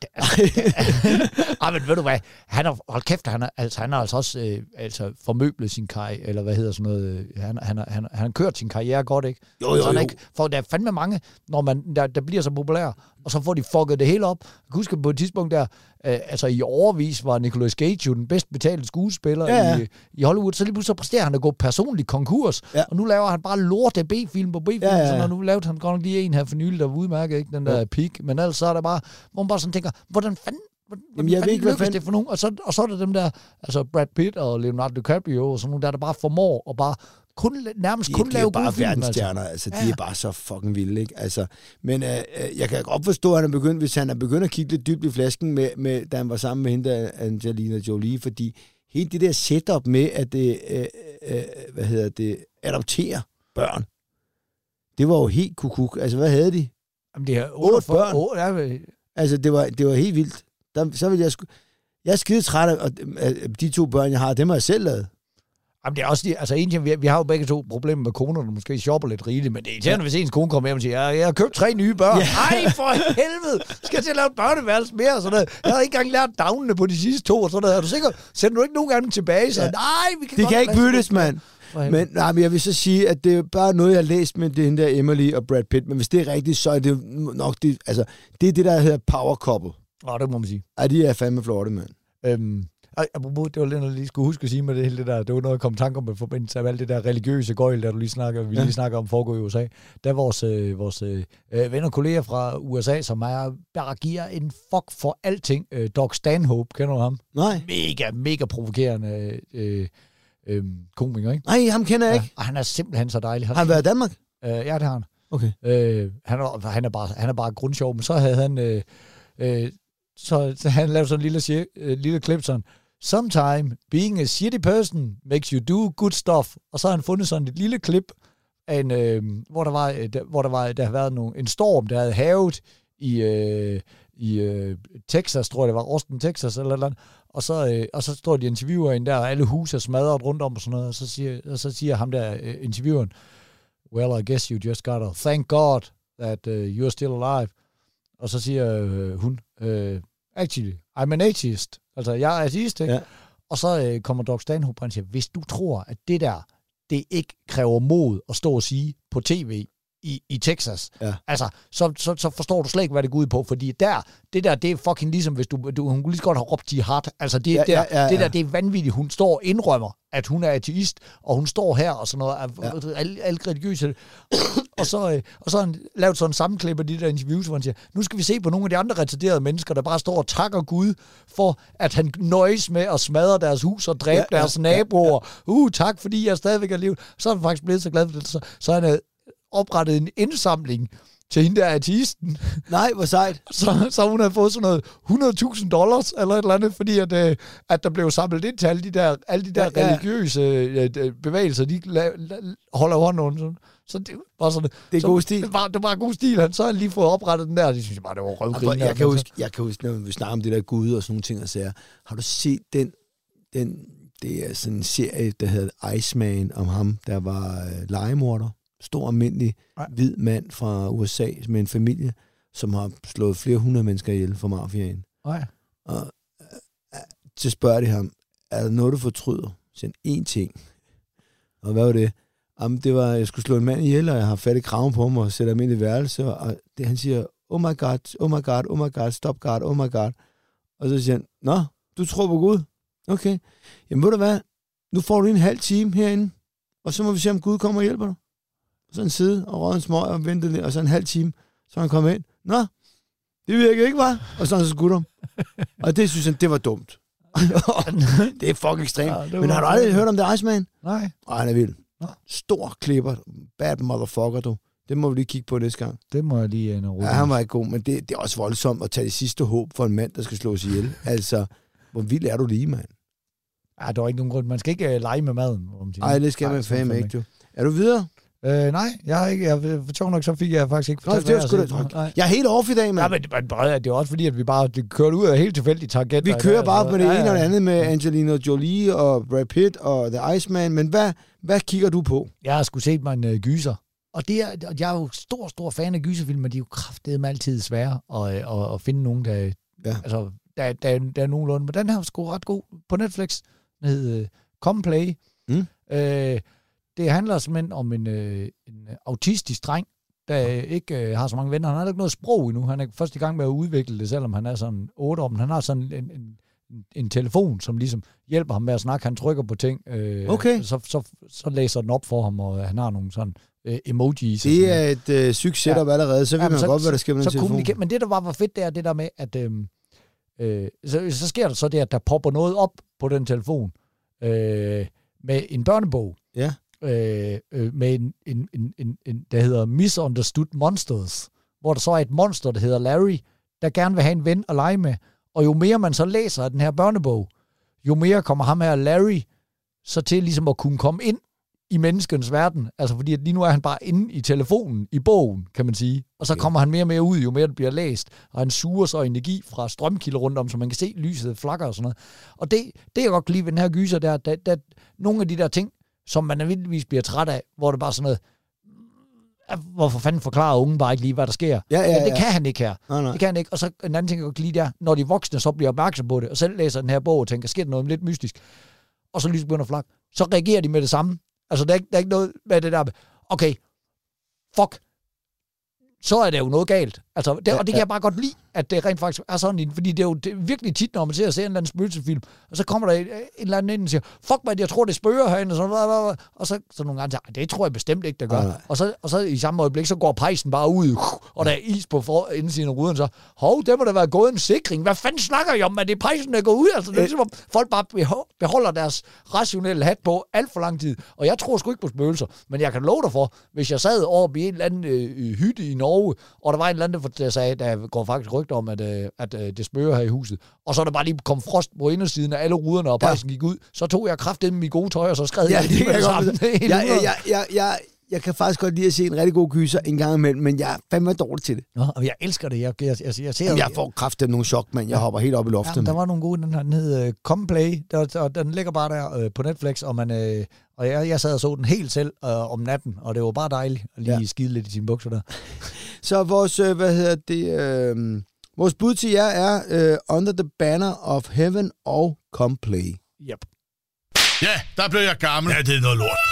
Ah, men ved du hvad? Han har, hold kæft, han har altså, han har altså også øh, altså formøblet sin karriere, eller hvad hedder sådan noget. Han, han, han, han, han har kørt sin karriere godt, ikke? Jo, jo, jo. Ikke, for der er fandme mange, når man, der, der bliver så populær, og så får de fucket det hele op. Jeg kan huske på et tidspunkt der, øh, altså i overvis var Nicolas Cage jo den bedst betalte skuespiller ja, ja. I, i Hollywood, så lige pludselig så præsterer han at gå personlig konkurs, ja. Og nu laver han bare lorte B-film på B-film, ja, ja, ja. Så nu lavede han godt nok lige en her for nylig, der var udmærket, ikke? Den der ja. Peak, men ellers så er der bare, hvor man bare sådan tænker, hvordan fanden, hvordan Jamen, jeg fanden ved ikke, lykkes det for nogen? Og så, og så er der dem der, altså Brad Pitt og Leonardo DiCaprio og sådan nogle der, der bare formår at bare kun, nærmest de, kun de lave gode film. De er bare verdensstjerner, altså. altså. De ja. er bare så fucking vilde, ikke? Altså, men øh, jeg kan godt forstå, at han er begyndt, hvis han er begyndt at kigge lidt dybt i flasken, med, med, da han var sammen med hende, Angelina Jolie, fordi helt det der setup med, at det, øh, øh, hvad hedder det, adoptere børn, det var jo helt kukuk. Altså, hvad havde de? Jamen, det er otte børn. otte, ja. Altså, det var, det var helt vildt. Der, så ville jeg sku... Jeg er skide træt af, af de to børn, jeg har, dem har jeg selv lavet. Jamen, det er også, altså en ting, vi, vi har jo begge to problemer med koner, der måske shopper lidt rigeligt, men det er irriterende, ja. Hvis ens kone kommer hjem og siger, jeg, jeg har købt tre nye børn. Ja. Ej, for helvede! Skal jeg til at lave et børneværelse mere? Og sådan noget. Jeg har ikke engang lært navnene på de sidste to, og sådan noget. Er du sikker? Sender du ikke nogen gange tilbage? Så, ja. Nej, vi kan det godt kan ikke byttes, mand. Men, nej, men jeg vil så sige, at det er bare noget, jeg har læst med det der Emily og Brad Pitt, men hvis det er rigtigt, så er det nok det, altså, det er det, der hedder power couple. Åh, det må man sige. Ej, de er fandme flotte, mand. Øhm, Ej, apropos, det var lidt, jeg lige skulle huske at sige med det hele det der, det var noget, jeg kom i tanke om i forbindelse med alt det der religiøse gøjl, der du lige snakker, vi ja. lige snakker om foregår i U S A. Der er vores, øh, vores øh, venner og kolleger fra U S A, som er, bare giver en fuck for alting. Øh, Doug Stanhope, kender du ham? Nej. Mega, mega provokerende øh, øh, komiker, ikke? Nej, ham kender jeg ikke. Ja, han er simpelthen så dejlig. Han har han været i Danmark? Øh, ja, det har han. Okay. Øh, han, er, han, er bare, han er bare grundsjov, men så havde han... Øh, øh, så, så han lavede sådan en lille, øh, lille klip sådan, sometime being a shitty person makes you do good stuff. Og så har han fundet sådan et lille klip, af en, øh, hvor der var, der, hvor der var der havde været nogle, en storm, der havde havet i, øh, i øh, Texas, tror jeg det var, Austin, Texas eller eller andet. Og så, øh, og så står de interviewer ind der, og alle huse er smadret rundt om og sådan noget. Og så siger, og så siger ham der øh, intervieweren, well, I guess you just gotta thank God that uh, you're still alive. Og så siger øh, hun, øh, actually, I'm an atheist. Altså, jeg er atheist, ikke? Ja. Og så øh, kommer Doug Stanhope og siger, hvis du tror, at det der, det ikke kræver mod at stå og sige på tv i, i Texas, ja. altså, så, så, så forstår du slet ikke, hvad det går ud på, fordi der, det der, det er fucking ligesom, hvis du, du hun kunne lige så godt have råbt jihad. Altså, det, ja, der, ja, ja, ja. det der, det er vanvittigt. Hun står og indrømmer, at hun er ateist, og hun står her og sådan noget, ja. alle, alle religiøse. og, så, øh, og så har han lavet sådan en sammenklip af de der interviews, hvor han siger, nu skal vi se på nogle af de andre retarderede mennesker, der bare står og takker Gud for, at han nøjes med at smadre deres hus og dræbe ja, deres ja, naboer. Ja, ja. Uh, tak, fordi jeg stadigvæk er livet. Så er han faktisk blevet så glad for det. Så, så han havde oprettet en indsamling til hende der ateisten. Nej, hvor sejt. Så, så hun havde fået sådan noget hundrede tusind dollars eller et eller andet, fordi at, øh, at der blev samlet ind til alle de der, alle de der ja, ja. religiøse øh, bevægelser, de la, la, holder hånden under. Så det var sådan, det er så, god stil. Det var, det var god stil. Han så har lige fået oprettet den der, det synes jeg bare, det var røvgriner. Jeg kan huske, jeg kan huske, når vi snakker om det der Gud og sådan nogle ting og sager. Har du set den, den, det er sådan en serie, der hedder Iceman, om ham, der var øh, legemorder. Stor, almindelig, hvid mand fra U S A med en familie, som har slået flere hundrede mennesker ihjel for mafiaen. Nej. Og øh, så spørger de ham, er der noget, du fortryder? Så han, én ting. Og hvad var det? Jamen, det var, jeg skulle slå en mand ihjel, og jeg har fat i kraven på ham og sætter ham ind i værelse. Og det, han siger, oh my god, oh my god, oh my god, stop god, oh my god. Og så siger han, nå, du tror på Gud? Okay. Jamen, ved du hvad? Nu får du en halv time herinde, og så må vi se, om Gud kommer og hjælper dig. Og så han sidde og røde en smøg og vente lidt, og så en halv time, så han kom ind. Nå, det virker ikke, var? Og så så skudt ham. Og det synes han, det var dumt. Det er fucking ekstremt. Ja, men har du aldrig hørt om det Iceman? Nej. Ej, han er vild. Stor klipper. Bad motherfucker, du. Det må vi lige kigge på næste gang. Det må jeg lige uh, ja, han var ikke god, men det, det er også voldsomt at tage det sidste håb for en mand, der skal slås ihjel. Altså, hvor vild er du lige, mand? Ja, der er ikke nogen grund. Man skal ikke uh, lege med maden. Nej, det skal man fandme ikke, du. Er du videre? Øh, nej, jeg har ikke. Jeg, for sjov nok, så fik jeg faktisk ikke fortalt, Nå, det var sgu da. Jeg er helt off i dag, mand. Ja, men, men det er også fordi, at vi bare kørte ud af helt tilfældigt tangent. Vi kører bare på det ja, ene og det andet med Angelina Jolie og Brad Pitt og The Iceman, men hvad, hvad kigger du på? Jeg har sgu set mig en uh, gyser. Og det er, jeg er jo stor, stor fan af gyserfilm, men de er jo kraftedeme altid svære at, at, at finde nogen, der, ja. altså, der, der, der er nogenlunde. Men den her er sgu ret god på Netflix. Den hedder uh, Come Play. Mm. Øh, Det handler simpelthen om en, øh, en autistisk dreng, der ikke øh, har så mange venner. Han har ikke noget sprog endnu. Han er først i gang med at udvikle det, selvom han er sådan otte år. Men han har sådan en, en, en telefon, som ligesom hjælper ham med at snakke. Han trykker på ting, øh, okay. så, så, så læser den op for ham, og han har nogle sådan øh, emojis. Det er et øh, sygt setup ja. allerede, så ved ja, man så, godt, hvad der sker med den telefon. Kommunik- men det, der var, var fedt, det er det der med, at øh, øh, så, så sker der så det, at der popper noget op på den telefon øh, med en børnebog. Ja. Øh, øh, med en, en, en, en, en, der hedder Misunderstood Monsters, hvor der så er et monster, der hedder Larry, der gerne vil have en ven at lege med. Og jo mere man så læser af den her børnebog, jo mere kommer ham her Larry så til ligesom at kunne komme ind i menneskens verden. Altså fordi at lige nu er han bare inde i telefonen, i bogen, kan man sige. Og så kommer han mere og mere ud, jo mere det bliver læst. Og han suger så energi fra strømkilder rundt om, så man kan se lyset flakker og sådan noget. Og det, det jeg godt kan lide ved den her gyser, der, der, der nogle af de der ting, som man almindeligvis bliver træt af, hvor det bare sådan noget, hvorfor fanden forklarer ungen bare ikke lige, hvad der sker? Ja, ja, ja. Ja, det kan han ikke her. Nej, nej. Det kan han ikke. Og så en anden ting, jeg godt kan lide, der, når de voksne så bliver opmærksom på det, og selv læser den her bog og tænker, sker der noget lidt mystisk, og så lyset begynder at flakke, så reagerer de med det samme. Altså, der er, ikke, der er ikke noget med det der, okay, fuck, så er det jo noget galt. Altså, det, og det kan jeg bare godt lide, at det rent faktisk er sådan, fordi det er jo det er virkelig tit, når man ser, ser en eller anden spøgelsesfilm, og så kommer der en, en eller anden ind og siger, fuck mig, jeg tror, det spøger herinde, og så, og så, så nogle gange siger, det tror jeg bestemt ikke, der gør. Ja. Og, så, og så i samme øjeblik, så går pejsen bare ud, og der er is på for, indsiden af ruden, så, hov, det må da være gået en sikring. Hvad fanden snakker I om, at det er pejsen, der går ud? Altså, det er ligesom, folk bare beholder deres rationelle hat på alt for lang tid. Og jeg tror sgu ikke på spøgelser, men jeg kan love dig for, hvis jeg sad oppe i en eller anden øh, hytte i Norge, og der var en eller anden, der sagde, der går faktisk rygter om, at, øh, at øh, det spøger her i huset, og så er der bare lige kom frost på indersiden af alle ruderne, og pejsen ja. gik ud, så tog jeg kraftigt med mine gode tøj, og så skred ja, jeg lige med det sammen. Jeg, jeg, jeg, jeg, jeg, jeg kan faktisk godt lide at se en rigtig god gyser en gang imellem, men jeg er fandme dårlig til det. Nå, og jeg elsker det. Jeg, jeg, jeg, jeg, ser, Jamen, jeg får kraftigt nogle chok, men jeg ja. hopper helt op i loftet. Ja, der var nogle gode, den her, den hed uh, Come Play, der, og den ligger bare der uh, på Netflix, og, man, uh, og jeg, jeg sad og så den helt selv uh, om natten, og det var bare dejligt at lige ja. skide lidt i sine bukser der. Så vores, uh, hvad hedder det, uh, vores bud til jer er uh, Under the Banner of Heaven og Come Play. Yep. Ja, der blev jeg gammel. Ja, det er noget lort.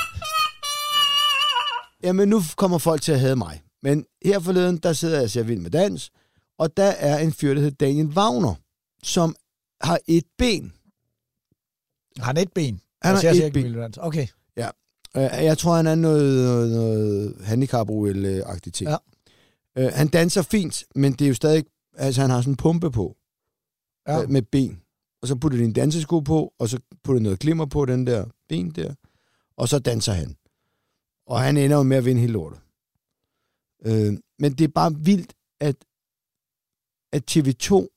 Jamen, nu kommer folk til at hade mig. Men her forleden, der sidder jeg og ser Vild med Dans, og der er en fyr, der hedder Daniel Wagner, som har et ben. Har han et ben? Han har et et ben. ben. Okay. Ja. Jeg tror, han er noget, noget, noget handicap-O L-agtigt ting. Ja. Han danser fint, men det er jo stadig... Altså, han har sådan en pumpe på. Ja. Med ben. Og så putter de en dansesko på, og så putter noget glimmer på den der ben der. Og så danser han. Og han ender jo med at vinde hele lortet. Øh, men det er bare vildt, at, at T V to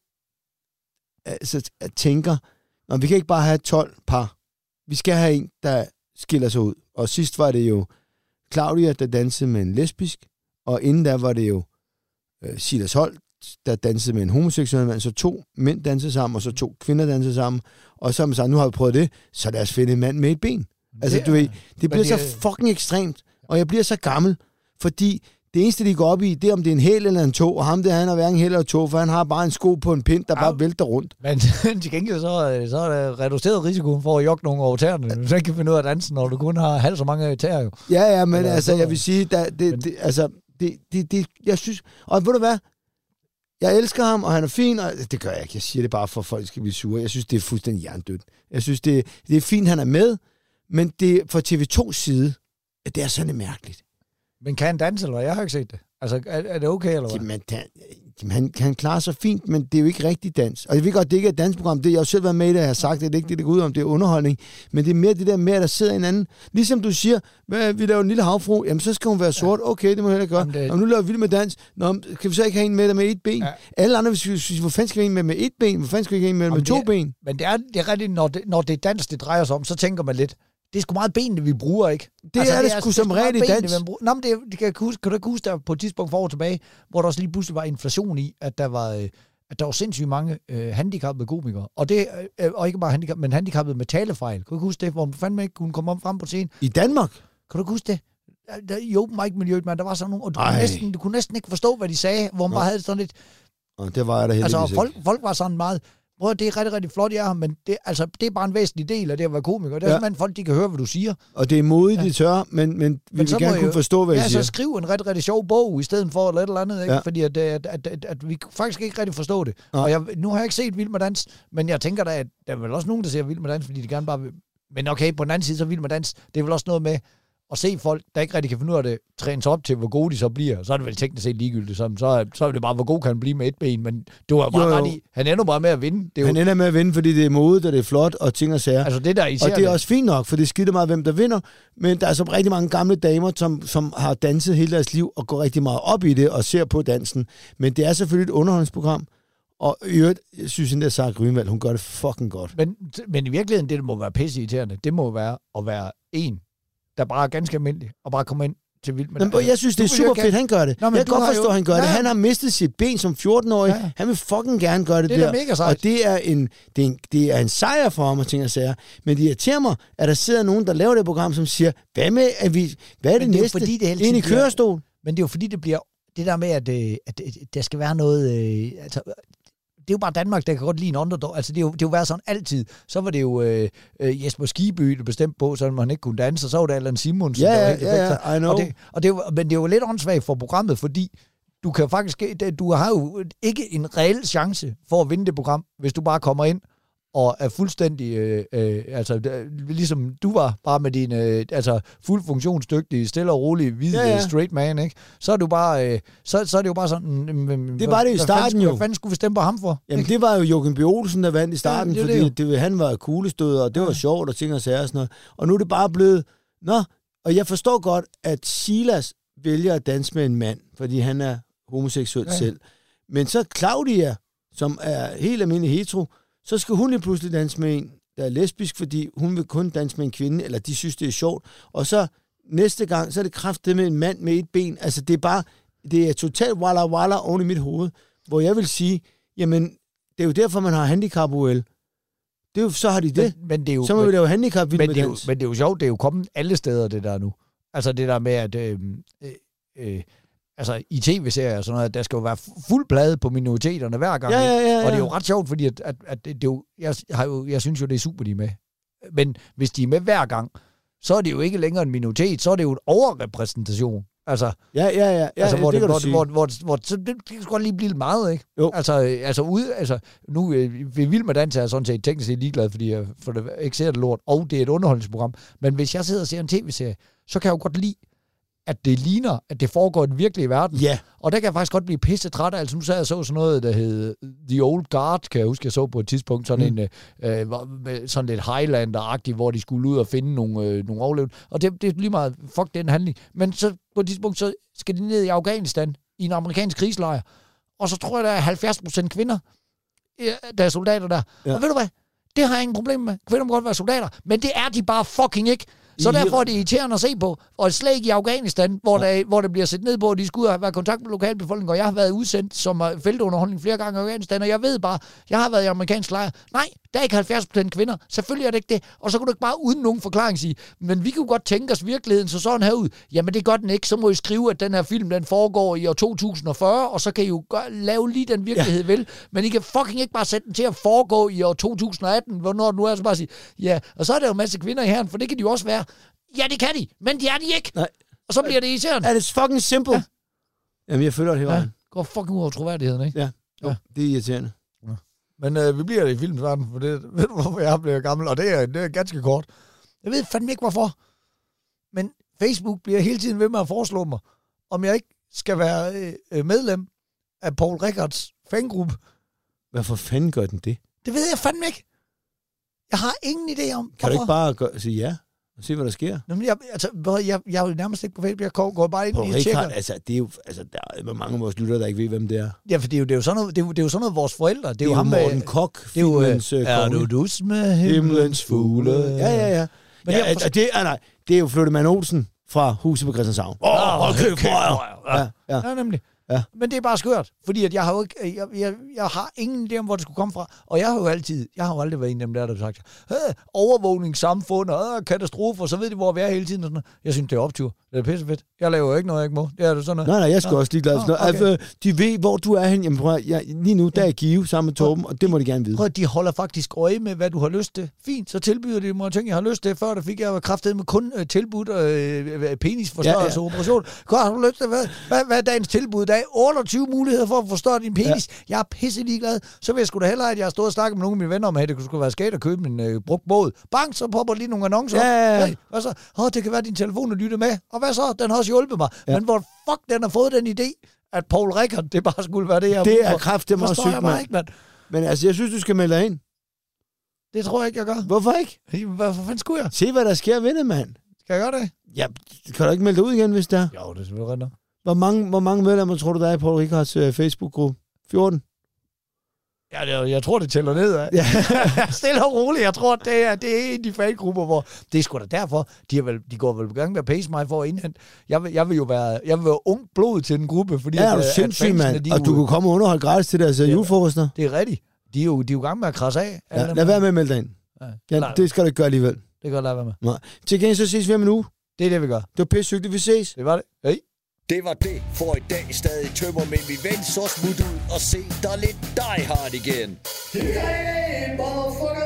altså, at tænker, nå, vi kan ikke bare have tolv par. Vi skal have en, der skiller sig ud. Og sidst var det jo Claudia, der dansede med en lesbisk, og inden der var det jo øh, Silas Holt, der dansede med en homoseksuel mand, så to mænd dansede sammen, og så to kvinder dansede sammen, og så har man sagt, nu har vi prøvet det, så lad os finde en mand med et ben. Altså, det, du ved, det bliver det, så fucking ekstremt, og jeg bliver så gammel, fordi det eneste, de går op i, det er, om det er en hæl eller en tog, og ham der, han har hverken hæl eller tog, for han har bare en sko på en pind, der ja. bare vælter rundt. Men til gengæld, så, så er der reduceret risikoen for at jogge nogle over tæerne. Du kan ikke finde ud af dansen, når du kun har halvt så mange tæer, jo. Ja, ja, men eller, altså, jeg vil sige, der, det, men, det, altså, det, det, det, jeg synes, og ved du hvad, jeg elsker ham, og han er fin, og det gør jeg ikke. Jeg siger det bare for, at folk skal blive sure. Jeg synes, det er fuldstændig hjernedødt. Jeg synes, det, det er fint, han er med, men det fra T V tos side, at det er sådan mærkeligt. Men kan han danse, eller hvad? Jeg har ikke set det. Altså, er, er det okay, eller hvad? Jamen, jamen han, han klarer sig fint, men det er jo ikke rigtig dans. Og jeg ved godt, det ikke er et dansprogram. Det, jeg har jo selv været med i det, jeg har sagt, det er ikke det, det går ud om, det er underholdning. Men det er mere det der med, at der sidder en anden. Ligesom du siger, vi laver en lille havfru, jamen så skal hun være sort. Okay, det må jeg heller gøre. Det... Og nu laver vi Vild med Dans. Nå, kan vi så ikke have en med der med et ben? Ja. Alle andre vil sige, hvor fanden skal vi have en med med et ben? Hvor fanden skal vi have en med jamen, med to det er, ben? Men det er, det er rigtigt, når det, når det er dans, det drejer sig om, så tænker man lidt, det er sgu meget benene, vi bruger, ikke? Det altså, er det, det sgu som regel i dans. Nå, men det, det kan, huske, kan du ikke huske, der på et tidspunkt for år tilbage, hvor der også lige pludselig var inflation i, at der var, at der var sindssygt mange øh, handicappede komikere. Og, det, øh, og ikke bare handicap, men handicappede med talefejl. Kan du ikke huske det, hvor man fandme ikke kunne komme op frem på scenen? I Danmark? Kan du ikke huske det? Der, I open mic-miljøet, man, der var sådan nogle, og du kunne, næsten, du kunne næsten ikke forstå, hvad de sagde, hvor man bare havde sådan lidt... Og det var jeg da heldigvis altså, folk, folk var sådan meget... Prøv, det er rigtig, rigtig flot, jeg er, men det, altså, det er bare en væsentlig del af det at være komiker. Det er ja. simpelthen folk, de kan høre, hvad du siger. Og det er modigt, ja. de tør, men, men vi men vil gerne kunne jo, forstå, hvad ja, I siger. Ja, så skriv en rigtig, rigtig sjov bog, i stedet for eller et eller andet, ikke? Ja. Fordi at, at, at, at, at vi faktisk ikke rigtig forstå det. Ja. Og jeg, nu har jeg ikke set Vild med Dans, men jeg tænker da, at der er vel også nogen, der ser Vild med Dans, fordi de gerne bare vil... Men okay, på den anden side, så Vild med Dans, det er vel også noget med at se folk, der ikke rigtig kan finde ud af det, trænes op til, hvor gode de så bliver. Så er det vel teknisk set ligegyldigt. Så, så, så er det bare, hvor god kan han blive med et ben. Men du har bare ret i, han ender bare med at vinde. Det er han jo... ender med at vinde, fordi det er modet, og det er flot, og ting og sager. Altså det der, og det er også fint nok, for det skider meget, hvem der vinder. Men der er så rigtig mange gamle damer, som, som har danset hele deres liv, og går rigtig meget op i det, og ser på dansen. Men det er selvfølgelig et underholdningsprogram. Og i øvrigt, jeg synes, at Sara Grønvald, hun gør det fucking godt. Men, men i virkeligheden, det der må være pisseirriterende, det må være at være en, der bare er ganske almindelig, og bare kommer ind til Vild med Dans. Jeg synes, det er super fedt, han gør det. Nå, jeg kan godt forstå, at han gør ja. det. Han har mistet sit ben som fjorten-årig. Ja. Han vil fucking gerne gøre det, det der. Mega sejt. Og det er, en, det, er en, det er en sejr for ham, og ting og sager. Men det irriterer mig, at der sidder nogen, der laver det program, som siger, hvad med, at vi, hvad er det, det næste? Det ind i kørestol. Men det er jo fordi, det bliver det der med, at, at, at der skal være noget... Altså, det er jo bare Danmark, der kan godt lide en underdog. Altså, det er jo, det er jo været sådan altid. Så var det jo øh, øh, Jesper Skibby, der bestemte på, så man ikke kunne danse, og så var det Allan Simonsen. Ja, der var ja, ja, I know. Og det, og det var, men det var lidt åndssvagt for programmet, fordi du kan faktisk, du har jo ikke en reel chance for at vinde det program, hvis du bare kommer ind og er fuldstændig, øh, øh, altså ligesom du var, bare med din øh, altså fuld funktionsdygtige, stille og rolig, hvide, ja, ja. straight man, ikke? Så er du bare, øh, så, så er det jo bare sådan... Øh, det var det i starten fanden, jo. Hvad fanden skulle vi stemme på ham for? Jamen ikke? Det var jo Joachim B. Olsen, der vandt i starten, ja, det fordi det, det, han var kuglestød, og det var ja. sjovt, og ting og sager og sådan noget. Og nu er det bare blevet... Nå, og jeg forstår godt, at Silas vælger at danse med en mand, fordi han er homoseksuel ja. selv. Men så Claudia, som er helt almindelig hetero, så skal hun lige pludselig danse med en, der er lesbisk, fordi hun vil kun danse med en kvinde, eller de synes, det er sjovt. Og så næste gang, så er det kraftigt med en mand med et ben. Altså, det er bare, det er totalt walla walla oven i mit hoved, hvor jeg vil sige, jamen, det er jo derfor, man har handicap-O L. Det er jo, så har de det. Men, men det er jo, så må vi lave handicap men, men, det er jo, men det er jo sjovt, det er jo kommet alle steder, det der nu. Altså, det der med, at... Øh, øh, øh, altså i tv-serier og sådan noget, der skal jo være fuld plade på minoriteterne hver gang. Ja, ja, ja, ja. Og det er jo ret sjovt, fordi at, at, at det, det er jo, jeg, har jo, jeg synes jo, det er super, de er med. Men hvis de er med hver gang, så er det jo ikke længere en minoritet, så er det jo en overrepræsentation. Altså, ja, ja, ja. ja altså, hvor, det, det, det hvor, hvor, hvor, hvor, så det, det kan sgu godt lige blive lidt meget, ikke? Jo. Altså, altså, ude, altså nu øh, ved Vild med Dans er jeg sådan set teknisk set ligeglad, fordi jeg for det, ikke ser det lort, og det er et underholdningsprogram. Men hvis jeg sidder og ser en tv-serie, så kan jeg jo godt lide, at det ligner, at det foregår i den virkelige verden. Ja. Og der kan jeg faktisk godt blive pisse træt af. Altså nu så jeg så sådan noget, der hed The Old Guard, kan jeg huske, jeg så på et tidspunkt, sådan mm. en øh, sådan lidt Highlander-agtig, hvor de skulle ud og finde nogle, øh, nogle overlevende. Og det, det er lige meget, fuck den handling. Men så på et tidspunkt, så skal de ned i Afghanistan, i en amerikansk krigslejr. Og så tror jeg, der er halvfjerds procent kvinder, der er soldater der. Ja. Og ved du hvad? Det har jeg ingen problem med. Kvinder må godt være soldater. Men det er de bare fucking ikke. Så derfor er det irriterende at se på. Og et slag i Afghanistan, hvor, ja. der, hvor der bliver set ned på, at de skal ud og være i kontakt med lokalbefolkningen. Og jeg har været udsendt som feltunderholdning flere gange i Afghanistan, og jeg ved bare, jeg har været i amerikansk lejr. Nej, der er ikke halvfjerds procent kvinder. Selvfølgelig er det ikke det. Og så kunne du ikke bare uden nogen forklaring sige, men vi kunne godt tænke os virkeligheden så sådan her ud. Jamen det gør den ikke. Så må I skrive, at den her film, den foregår i år to tusind og fyrre, og så kan I jo gøre, lave lige den virkelighed ja. vel. Men I kan fucking ikke bare sætte den til at foregå i år to tusind og atten, hvornår nu er så bare sige, ja, og så er der jo en masse kvinder i herren, for det kan de jo også være. Ja, det kan de, men de er de ikke. Nej. Og så bliver det irriterende. Er det fucking simple? Ja. Jamen, jeg føler det hele vejen. Ja. Går fucking ud af troværdigheden, ikke? Ja, jo, ja. Det er irriterende. Ja. Men øh, vi bliver det i filmens for det ved du, hvorfor jeg bliver gammel, og det er, det er ganske kort. Jeg ved fandme ikke, hvorfor. Men Facebook bliver hele tiden ved med at foreslå mig, om jeg ikke skal være øh, medlem af Paul Rickards fangruppe. Hvorfor fanden gør den det? Det ved jeg fandme ikke. Jeg har ingen idé om, Kan hvorfor. du ikke bare gøre, sige ja? Og se, hvad der sker. Jamen, jeg, altså, jeg, jeg er jo nærmest ikke på Facebook. Jeg går bare ind på og Richard, tjekker. Altså, det er jo, altså, der er mange af vores lyttere, der ikke ved, hvem det er. Ja, for det er jo, det er jo sådan noget, det er jo, det er jo sådan noget vores forældre. Det er, det er jo ham Morten med, Kok, det er jo, filmens øh, er du dus med himlens fugle? Ja, ja, ja. Men ja, altså, det, er, nej, det er jo Flyttemann Olsen fra Huset på Christianshavn. Åh, oh, okay, okay, ja, ja. ja, nemlig. Ja. Men det er bare skørt, fordi at jeg har jo ikke, jeg, jeg, jeg har ingen idé om, hvor det skulle komme fra. Og jeg har jo altid, jeg har jo aldrig været en af dem der, der har sagt, overvågningssamfund og katastrofer, så ved de, hvor vi er hele tiden. Og sådan noget. Jeg synes, det er optur. Det er pissefedt. Jeg laver jo ikke noget, jeg ikke må. Det er det sådan noget. Nej, nej, jeg skal også lige glad for noget. Okay. Altså, de ved, hvor du er hen. Jamen, prøv, jeg, lige nu, der er Give sammen med Torben, og det må de gerne vide. Prøv, de holder faktisk øje med, hvad du har lyst til. Fint, så tilbyder de mig ting, jeg har lyst til. Før der fik jeg kraftedet med kun uh, tilbudt uh, penisforstørrelse og ja, ja. operation. Godt, har du lyst til, hvad, hvad, hvad er dagens tilbud? Der er otteogtyve muligheder for at forstørre din penis. Ja. Jeg er pisse ligeglad. Så vil jeg sgu da hellere, at jeg har stået og snakket med nogle af mine venner om, at det skulle være sket at købe en uh, brugt båd. Bang, så popper lige nogle annoncer. Ja, ja, ja. Hey, hvad så? Åh, det kan være din telefon, der lytter med. Og hvad så? Den har også hjulpet mig. Ja. Men hvor fuck den har fået den idé, at Paul Rickard, det bare skulle være det, jeg det er kraftedeme også sygt, mand. mand. Men altså, jeg synes, du skal melde dig ind. Det tror jeg ikke, jeg gør. Hvorfor ikke? Hvorfor fanden skulle jeg? Se, hvad der sker ved det, mand. Skal jeg gøre det? Ja, kan du ikke melde dig ud igen, hvis der? Jo, det er selvfølgelig ret nok. Hvor mange, hvor mange medlemmer tror du, der er i Paul Rickards uh, Facebook-gruppe? fjorten? Ja, det, jeg tror, det tæller ned af. Ja. Stille og roligt. Jeg tror, det er, det er en af de fangrupper, hvor... Det er sgu da derfor. De, er vel, de går vel i gang med at pace mig for at indhente. Jeg vil, jeg vil jo være, jeg vil være ung blod til den gruppe, fordi... Ja, er du sindssyg, mand. Og du kan komme og underholde gratis til deres julefrokoster. Det er rigtigt. De er jo, de er jo i gang med at krasse af. Ja, lad være med at melde dig ind. Ja, ja, det skal du ikke gøre alligevel. Det kan jeg lade være med. Nej. Til gengæld så ses vi om en uge. Det er det, vi gør. Det var pisse hyggeligt, vi ses. Det var det. Hej. Det var det for i dag. Stadig tømmer med min ven, så smut ud og se dig lidt Die Hard igen. Hey, motherfucker.